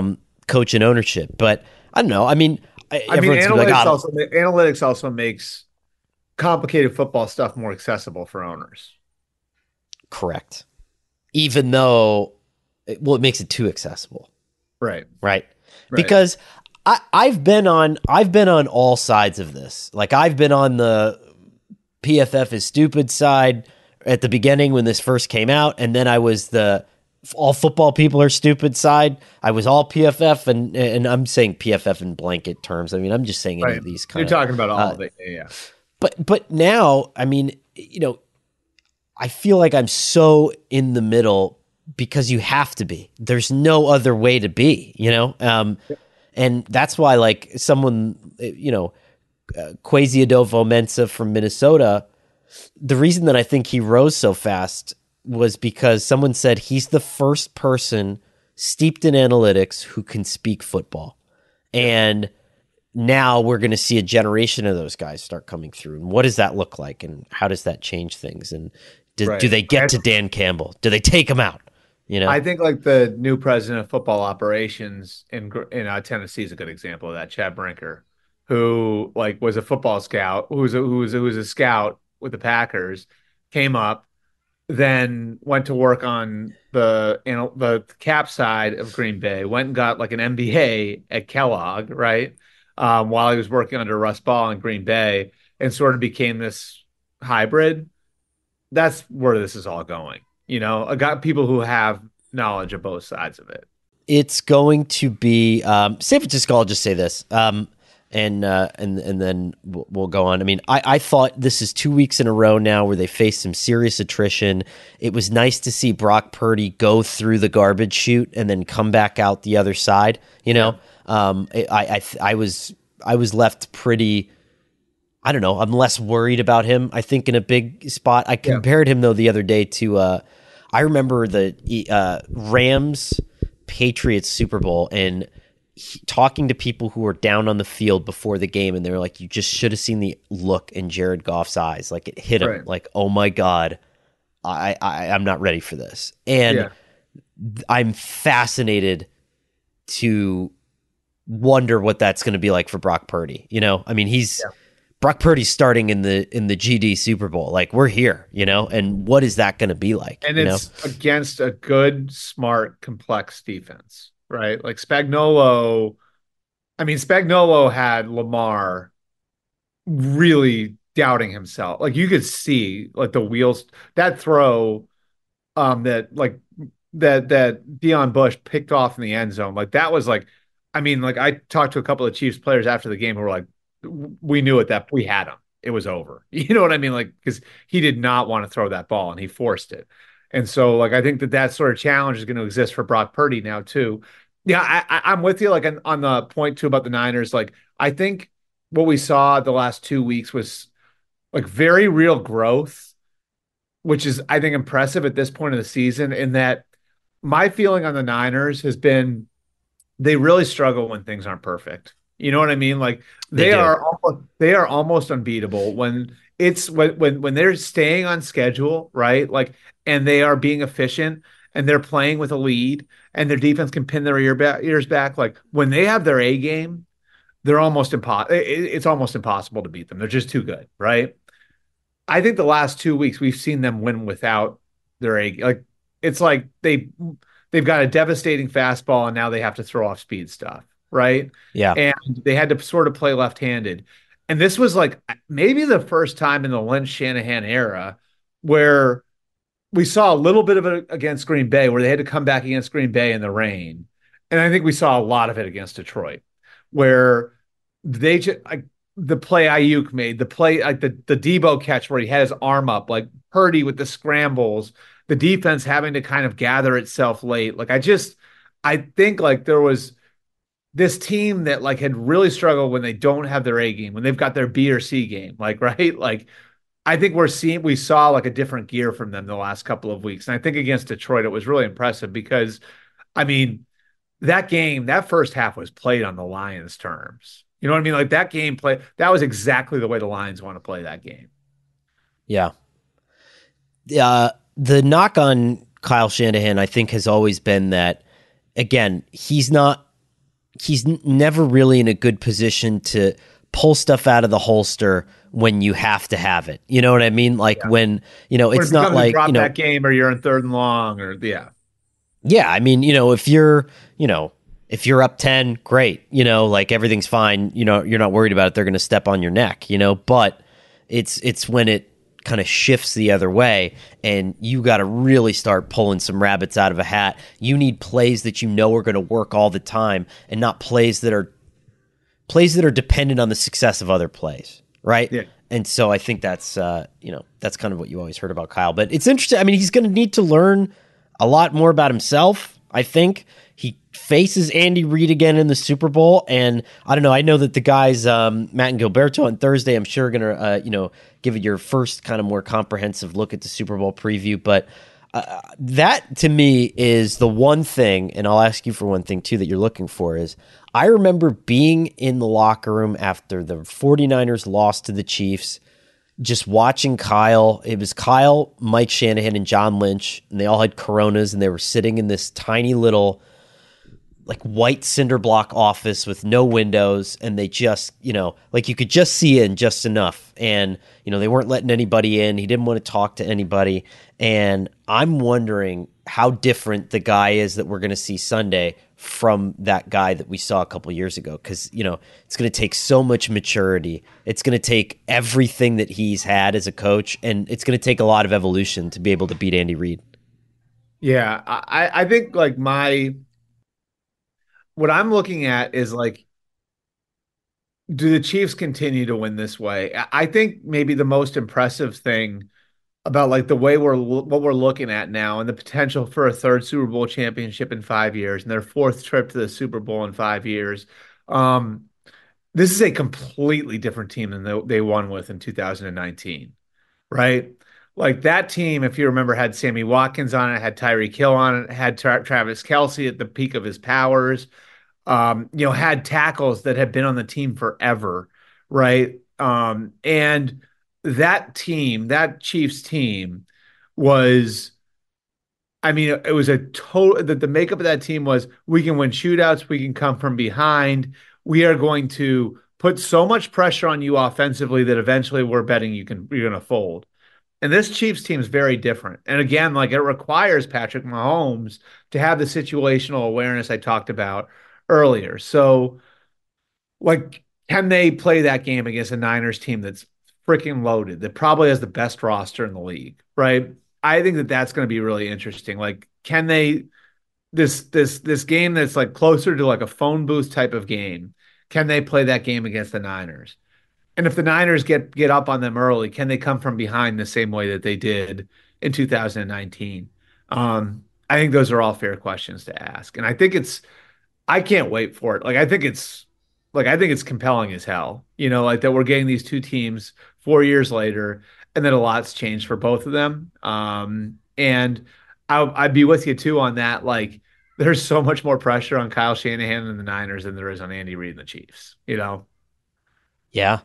coach and ownership. But I don't know. I mean, everyone's gonna be like, analytics also makes complicated football stuff more accessible for owners. Correct. Even though, it makes it too accessible. Right. Because I've been on all sides of this. Like, I've been on the PFF is stupid side at the beginning when this first came out, and then I was the all football people are stupid side. I was all PFF, and I'm saying PFF in blanket terms. I mean, I'm just saying any of these kind of. You're talking about all of it, yeah. But now, I mean, I feel like I'm so in the middle because you have to be. There's no other way to be, and that's why, like, someone, Kwesi Adofo-Mensah from Minnesota, the reason that I think he rose so fast was because someone said he's the first person steeped in analytics who can speak football. And now we're going to see a generation of those guys start coming through. And what does that look like? And how does that change things? And do they get to Dan Campbell? Do they take him out? I think like the new president of football operations in Tennessee is a good example of that, Chad Brinker, who like was a football scout, who was a scout with the Packers, came up, then went to work on the cap side of Green Bay, went and got like an MBA at Kellogg, right? While he was working under Russ Ball in Green Bay, and sort of became this hybrid. That's where this is all going. I got people who have knowledge of both sides of it. It's going to be San Francisco. I'll just say this. And then we'll go on. I mean, I thought this is 2 weeks in a row now where they faced some serious attrition. It was nice to see Brock Purdy go through the garbage chute and then come back out the other side. I was left pretty. I don't know. I'm less worried about him, I think, in a big spot. I compared him though the other day to. I remember the Rams Patriots Super Bowl and. Talking to people who were down on the field before the game, and they were like, you just should have seen the look in Jared Goff's eyes. Like, it hit him. Right. Like, oh my God, I'm not ready for this. And I'm fascinated to wonder what that's going to be like for Brock Purdy. I mean, Brock Purdy's starting in the GD Super Bowl. Like, we're here, and what is that going to be like? And it's against a good, smart, complex defense. Right. Like Spagnuolo had Lamar really doubting himself. Like, you could see like the wheels, that throw that Deion Bush picked off in the end zone. Like, that was like, I mean, like, I talked to a couple of Chiefs players after the game who were like, we knew it, that we had him. It was over. You know what I mean? Like, because he did not want to throw that ball and he forced it. And so, like, I think that sort of challenge is going to exist for Brock Purdy now, too. Yeah, I'm with you, like, on the point, too, about the Niners. Like, I think what we saw the last 2 weeks was, like, very real growth, which is, I think, impressive at this point of the season, in that my feeling on the Niners has been they really struggle when things aren't perfect. You know what I mean? Like, they are almost unbeatable when they're staying on schedule, right? Like, and they are being efficient and they're playing with a lead and their defense can pin their ears back. Like, when they have their A game, they're almost it's almost impossible to beat them. They're just too good, right? I think the last 2 weeks we've seen them win without their A. Like, it's like they've got a devastating fastball and now they have to throw off speed stuff, right? Yeah. And they had to sort of play left-handed. And this was like maybe the first time in the Lynch Shanahan era where we saw a little bit of it against Green Bay, where they had to come back against Green Bay in the rain. And I think we saw a lot of it against Detroit, where they just, like, the play Ayuk made, the play, like the Debo catch where he had his arm up, like Purdy with the scrambles, the defense having to kind of gather itself late. Like, I think like there was this team that like had really struggled when they don't have their A game, when they've got their B or C game, like, right? Like, I think we saw like a different gear from them the last couple of weeks. And I think against Detroit, it was really impressive because, I mean, that first half was played on the Lions' terms. You know what I mean? Like, that was exactly the way the Lions want to play that game. Yeah. The knock on Kyle Shanahan, I think, has always been that, again, he's not he's never really in a good position to pull stuff out of the holster when you have to have it. You know what I mean? Like when, it's not like, drop that game or you're in 3rd and long Yeah, I mean, if you're up 10, great. Like everything's fine. You're not worried about it. They're going to step on your neck, but it's when it kind of shifts the other way and you got to really start pulling some rabbits out of a hat. You need plays that are going to work all the time and not plays that are dependent on the success of other plays, right? Yeah. And so I think that's that's kind of what you always heard about Kyle. But it's interesting. I mean, he's going to need to learn a lot more about himself. I think he faces Andy Reid again in the Super Bowl, and I don't know. I know that the guys, Matt and Gilberto, on Thursday, I'm sure are going to give it your first kind of more comprehensive look at the Super Bowl preview. But that to me is the one thing, and I'll ask you for one thing too that you're looking for is I remember being in the locker room after the 49ers lost to the Chiefs, just watching Kyle. It was Kyle, Mike Shanahan, and John Lynch, and they all had Coronas, and they were sitting in this tiny little like white cinder block office with no windows, and they just, like you could just see in just enough. And, they weren't letting anybody in. He didn't want to talk to anybody. And I'm wondering how different the guy is that we're going to see Sunday from that guy that we saw a couple years ago. Because, it's going to take so much maturity. It's going to take everything that he's had as a coach, and it's going to take a lot of evolution to be able to beat Andy Reid. Yeah, I think like what I'm looking at is like, do the Chiefs continue to win this way? I think maybe the most impressive thing about like the way what we're looking at now and the potential for a 3rd Super Bowl championship in 5 years and their 4th trip to the Super Bowl in 5 years. This is a completely different team than they won with in 2019, right? Like that team, if you remember, had Sammy Watkins on it, had Tyreek Hill on it, had Travis Kelce at the peak of his powers. Had tackles that had been on the team forever, right? And that team, that Chiefs team was, I mean, it was a total, the makeup of that team was, we can win shootouts, we can come from behind, we are going to put so much pressure on you offensively that eventually we're betting you're going to fold. And this Chiefs team is very different. And again, like it requires Patrick Mahomes to have the situational awareness I talked about earlier. So, like, can they play that game against a Niners team that's freaking loaded, that probably has the best roster in the league, right? I think that that's going to be really interesting. Like, can they this game that's like closer to like a phone booth type of game? Can they play that game against the Niners? And if the Niners get up on them early, can they come from behind the same way that they did in 2019? I think those are all fair questions to ask, and I can't wait for it. I think it's compelling as hell. Like that we're getting these two teams 4 years later, and then a lot's changed for both of them. And I'd be with you too on that. Like, there's so much more pressure on Kyle Shanahan and the Niners than there is on Andy Reid and the Chiefs. Yeah.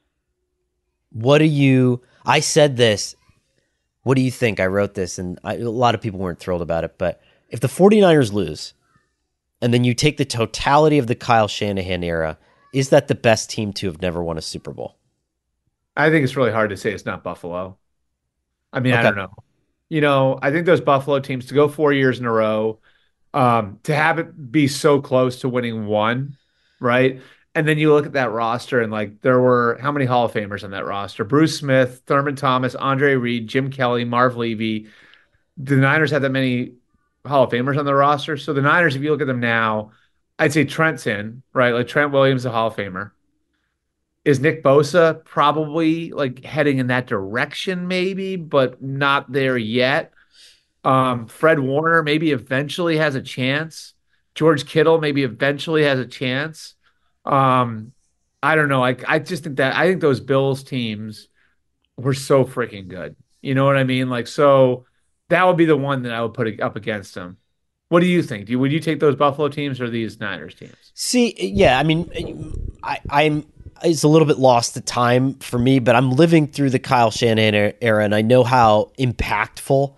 I said this. What do you think? I wrote this, and a lot of people weren't thrilled about it. But if the 49ers lose, and then you take the totality of the Kyle Shanahan era, is that the best team to have never won a Super Bowl? I think it's really hard to say it's not Buffalo. I mean, Okay. I don't know. I think those Buffalo teams to go 4 years in a row, to have it be so close to winning one, right? And then you look at that roster and like there were how many Hall of Famers on that roster? Bruce Smith, Thurman Thomas, Andre Reed, Jim Kelly, Marv Levy. The Niners had that many Hall of Famers on the roster. So the Niners, if you look at them now, I'd say Trent's in, right? Like Trent Williams, a Hall of Famer. Is Nick Bosa probably like heading in that direction, maybe, but not there yet? Fred Warner maybe eventually has a chance. George Kittle maybe eventually has a chance. I don't know. I just think I think those Bills teams were so freaking good. You know what I mean? Like, so that would be the one that I would put up against them. What do you think? Would you take those Buffalo teams or these Niners teams? See, yeah, I mean, it's a little bit lost to time for me, but I'm living through the Kyle Shanahan era, and I know how impactful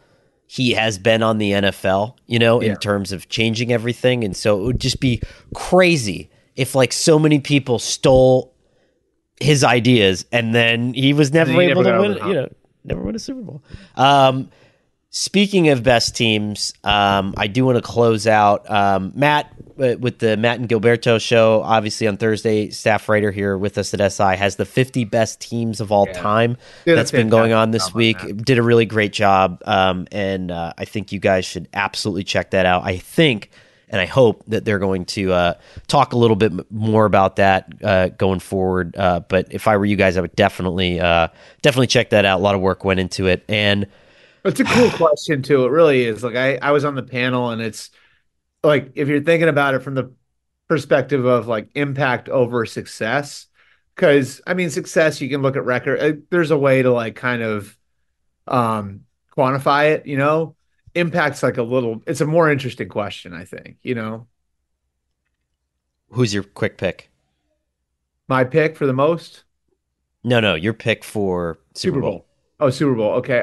he has been on the NFL, you know, in Yeah. terms of changing everything. And so it would just be crazy if like so many people stole his ideas and then he was And then never he able never to got over win, the you hump. know, never win a Super Bowl. Speaking of best teams, I do want to close out Matt with the Matt and Gilberto show. Obviously on Thursday, staff writer here with us at SI has the 50 best teams of all Yeah. time. Did a That's been going fantastic on this job on week. that. Did a really great job, and I think you guys should absolutely check that out. I think and I hope that they're going to talk a little bit more about that going forward. But if I were you guys, I would definitely check that out. A lot of work went into it, and It's a cool question too. It really is. Like I was on the panel, and it's like if you're thinking about it from the perspective of like impact over success, because I mean success, you can look at record. There's a way to like kind of quantify it, you know. Impact's like a little. It's a more interesting question, I think. You know, who's your quick pick? my pick for the most No, your pick for Super Bowl. Oh, Super Bowl. Okay.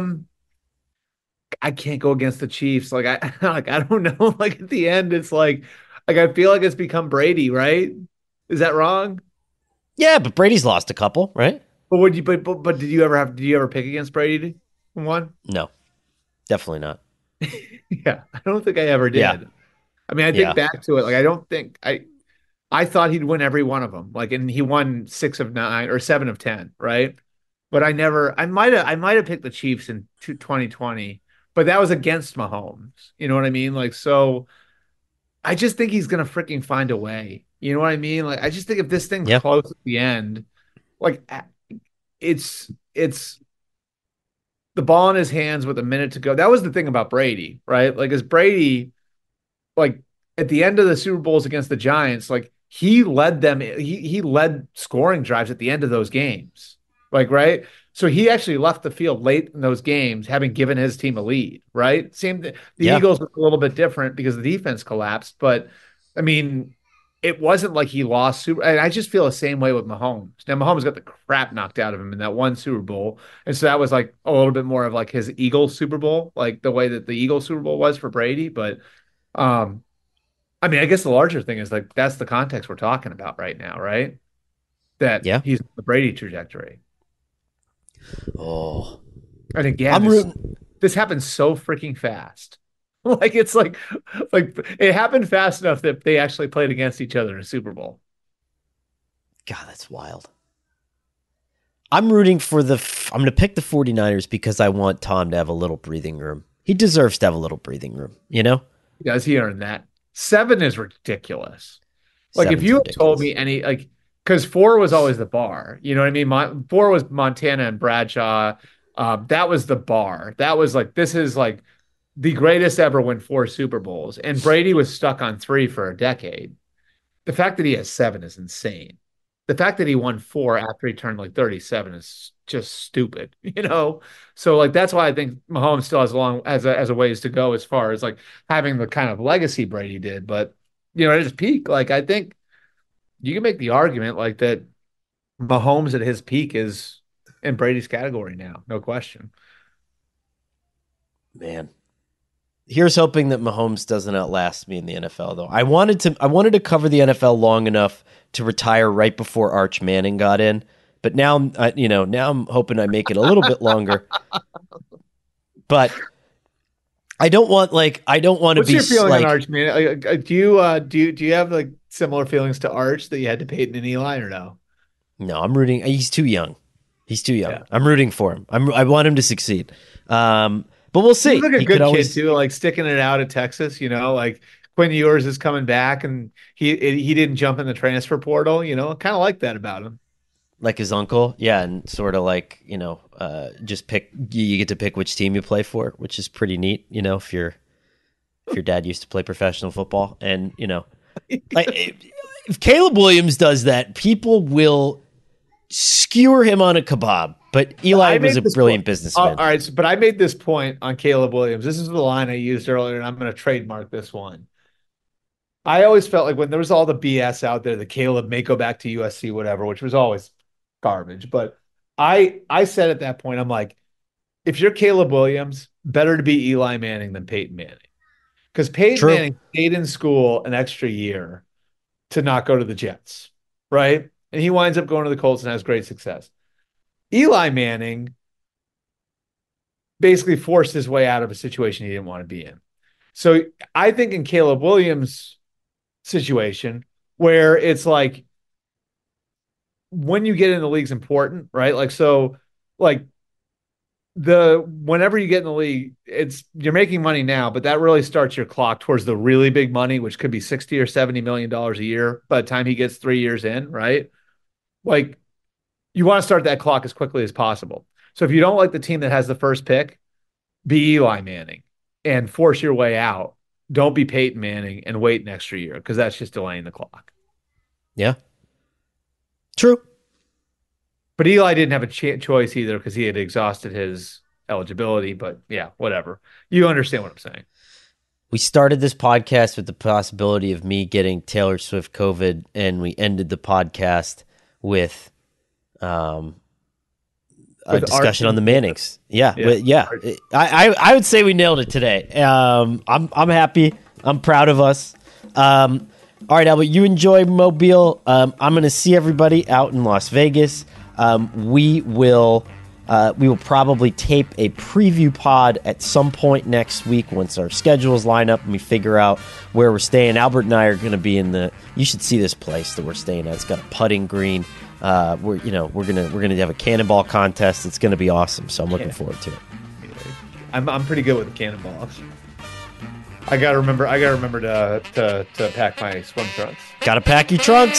I can't go against the Chiefs. Like I like I don't know. Like at the end, it's like I feel like it's become Brady, right? Is that wrong? Yeah, but Brady's lost a couple, right? But would you but did you ever pick against Brady in one? No, definitely not. Yeah, I don't think I ever Yeah, did. I mean, I yeah. think back to it, like I don't think I thought he'd win every one of them. Like and he won 6 of 9 or 7 of 10, right? But I might have picked the Chiefs in 2020, but that was against Mahomes. You know what I mean? Like so I just think he's gonna freaking find a way. You know what I mean? Like I just think if this thing's Yeah. close at the end, like it's the ball in his hands with a minute to go. That was the thing about Brady, right? Like as Brady, like at the end of the Super Bowls against the Giants, like he led them, he led scoring drives at the end of those games. Like, right? So he actually left the field late in those games, having given his team a lead, right? The Yeah. Eagles were a little bit different because the defense collapsed, but I mean, it wasn't like he lost Super. And I just feel the same way with Mahomes. Now Mahomes got the crap knocked out of him in that one Super Bowl, and so that was like a little bit more of like his Eagles Super Bowl, like the way that the Eagles Super Bowl was for Brady. But um, I mean, I guess the larger thing is like that's the context we're talking about right now, right? That Yeah. he's on the Brady trajectory. Oh, And again, I'm this, rooting. this happens so freaking fast. Like it's like it happened fast enough that they actually played against each other in a Super Bowl. God, that's wild. I'm rooting for I'm going to pick the 49ers because I want Tom to have a little breathing room. He deserves to have a little breathing room, you know? Does he earn that? 7 is ridiculous. Like if Seven's you had told ridiculous. me any like because 4 was always the bar. You know what I mean? 4 was Montana and Bradshaw. That was the bar. That was like this is like the greatest ever win 4 Super Bowls. And Brady was stuck on 3 for a decade. The fact that he has 7 is insane. The fact that he won 4 after he turned like 37 is just stupid, you know? So like that's why I think Mahomes still has a long as a ways to go as far as like having the kind of legacy Brady did. But you know, at his peak, like I think you can make the argument like that Mahomes at his peak is in Brady's category now, no question. Man. Here's hoping that Mahomes doesn't outlast me in the NFL though. I wanted to cover the NFL long enough to retire right before Arch Manning got in, but now now I'm hoping I make it a little bit longer. But I don't want to What's be your feeling on like Arch, man? Do you have like similar feelings to Arch that you had to Peyton and Eli or no? no, I'm rooting. He's too young. He's too young. Yeah. I'm rooting for him. I want him to succeed. But we'll see. He's like a He good could kid always too, like sticking it out at Texas, you know, like Quinn Ewers is coming back and he didn't jump in the transfer portal, you know, kind of like that about him. like his uncle, yeah, and sort of like just pick. You get to pick which team you play for, which is pretty neat. You know, if your dad used to play professional football, and like if Caleb Williams does that, people will skewer him on a kebab. But Eli I was made a this brilliant point. businessman. All right, but I made this point on Caleb Williams. This is the line I used earlier, and I'm going to trademark this one. I always felt like when there was all the BS out there that Caleb may go back to USC, whatever, which was always garbage. But I said at that point, I'm like, if you're Caleb Williams, better to be Eli Manning than Peyton Manning. Because Peyton Manning stayed in school an extra year to not go to the Jets, right? And he winds up going to the Colts and has great success. Eli Manning basically forced his way out of a situation he didn't want to be in. So I think in Caleb Williams' situation, where it's like when you get in the league's important, right? Whenever you get in the league, you're making money now, but that really starts your clock towards the really big money, which could be $60 or $70 million a year by the time he gets 3 years in, right? Like, you want to start that clock as quickly as possible. So if you don't like the team that has the first pick, be Eli Manning and force your way out. Don't be Peyton Manning and wait an extra year, because that's just delaying the clock. Yeah. True. But Eli didn't have a choice either, because he had exhausted his eligibility. But yeah, whatever. You understand what I'm saying. We started this podcast with the possibility of me getting Taylor Swift COVID, and we ended the podcast with a discussion on the Mannings. Yeah. I would say we nailed it today. I'm happy. I'm proud of us. All right, Albert, you enjoy Mobile. I'm going to see everybody out in Las Vegas. We will probably tape a preview pod at some point next week once our schedules line up and we figure out where we're staying. Albert and I are going to be you should see this place that we're staying at. It's got a putting green. We're gonna have a cannonball contest. It's gonna be awesome. So I'm looking forward to it. I'm pretty good with the cannonballs. I gotta remember to pack my swim trunks. Gotta pack your trunks.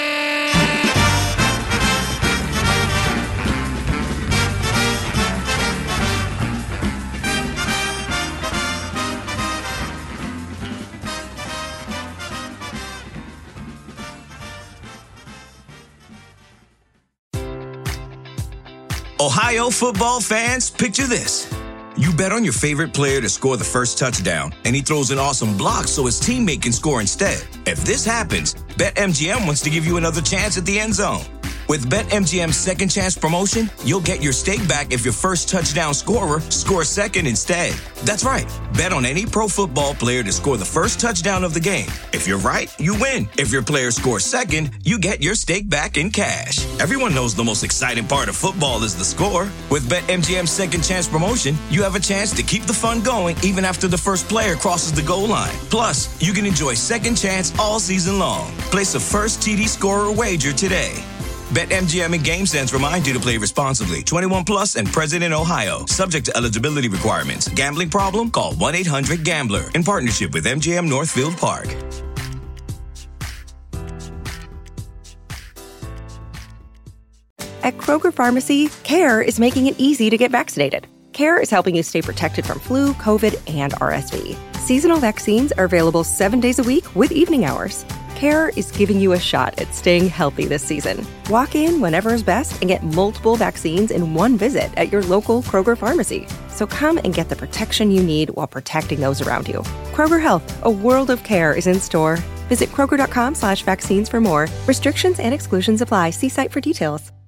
Ohio football fans, picture this. You bet on your favorite player to score the first touchdown, and he throws an awesome block so his teammate can score instead. If this happens, BetMGM wants to give you another chance at the end zone. With BetMGM's second chance promotion, you'll get your stake back if your first touchdown scorer scores second instead. That's right. Bet on any pro football player to score the first touchdown of the game. If you're right, you win. If your player scores second, you get your stake back in cash. Everyone knows the most exciting part of football is the score. With BetMGM's second chance promotion, you have a chance to keep the fun going even after the first player crosses the goal line. Plus, you can enjoy second chance all season long. Place a first TD scorer wager today. BetMGM and GameSense remind you to play responsibly. 21 plus and present in Ohio. Subject to eligibility requirements. Gambling problem? Call 1-800-GAMBLER. In partnership with MGM Northfield Park. At Kroger Pharmacy, CARE is making it easy to get vaccinated. CARE is helping you stay protected from flu, COVID, and RSV. Seasonal vaccines are available 7 days a week with evening hours. CARE is giving you a shot at staying healthy this season. Walk in whenever is best and get multiple vaccines in one visit at your local Kroger pharmacy. So come and get the protection you need while protecting those around you. Kroger Health, a world of care is in store. Visit Kroger.com/vaccines for more. Restrictions and exclusions apply. See site for details.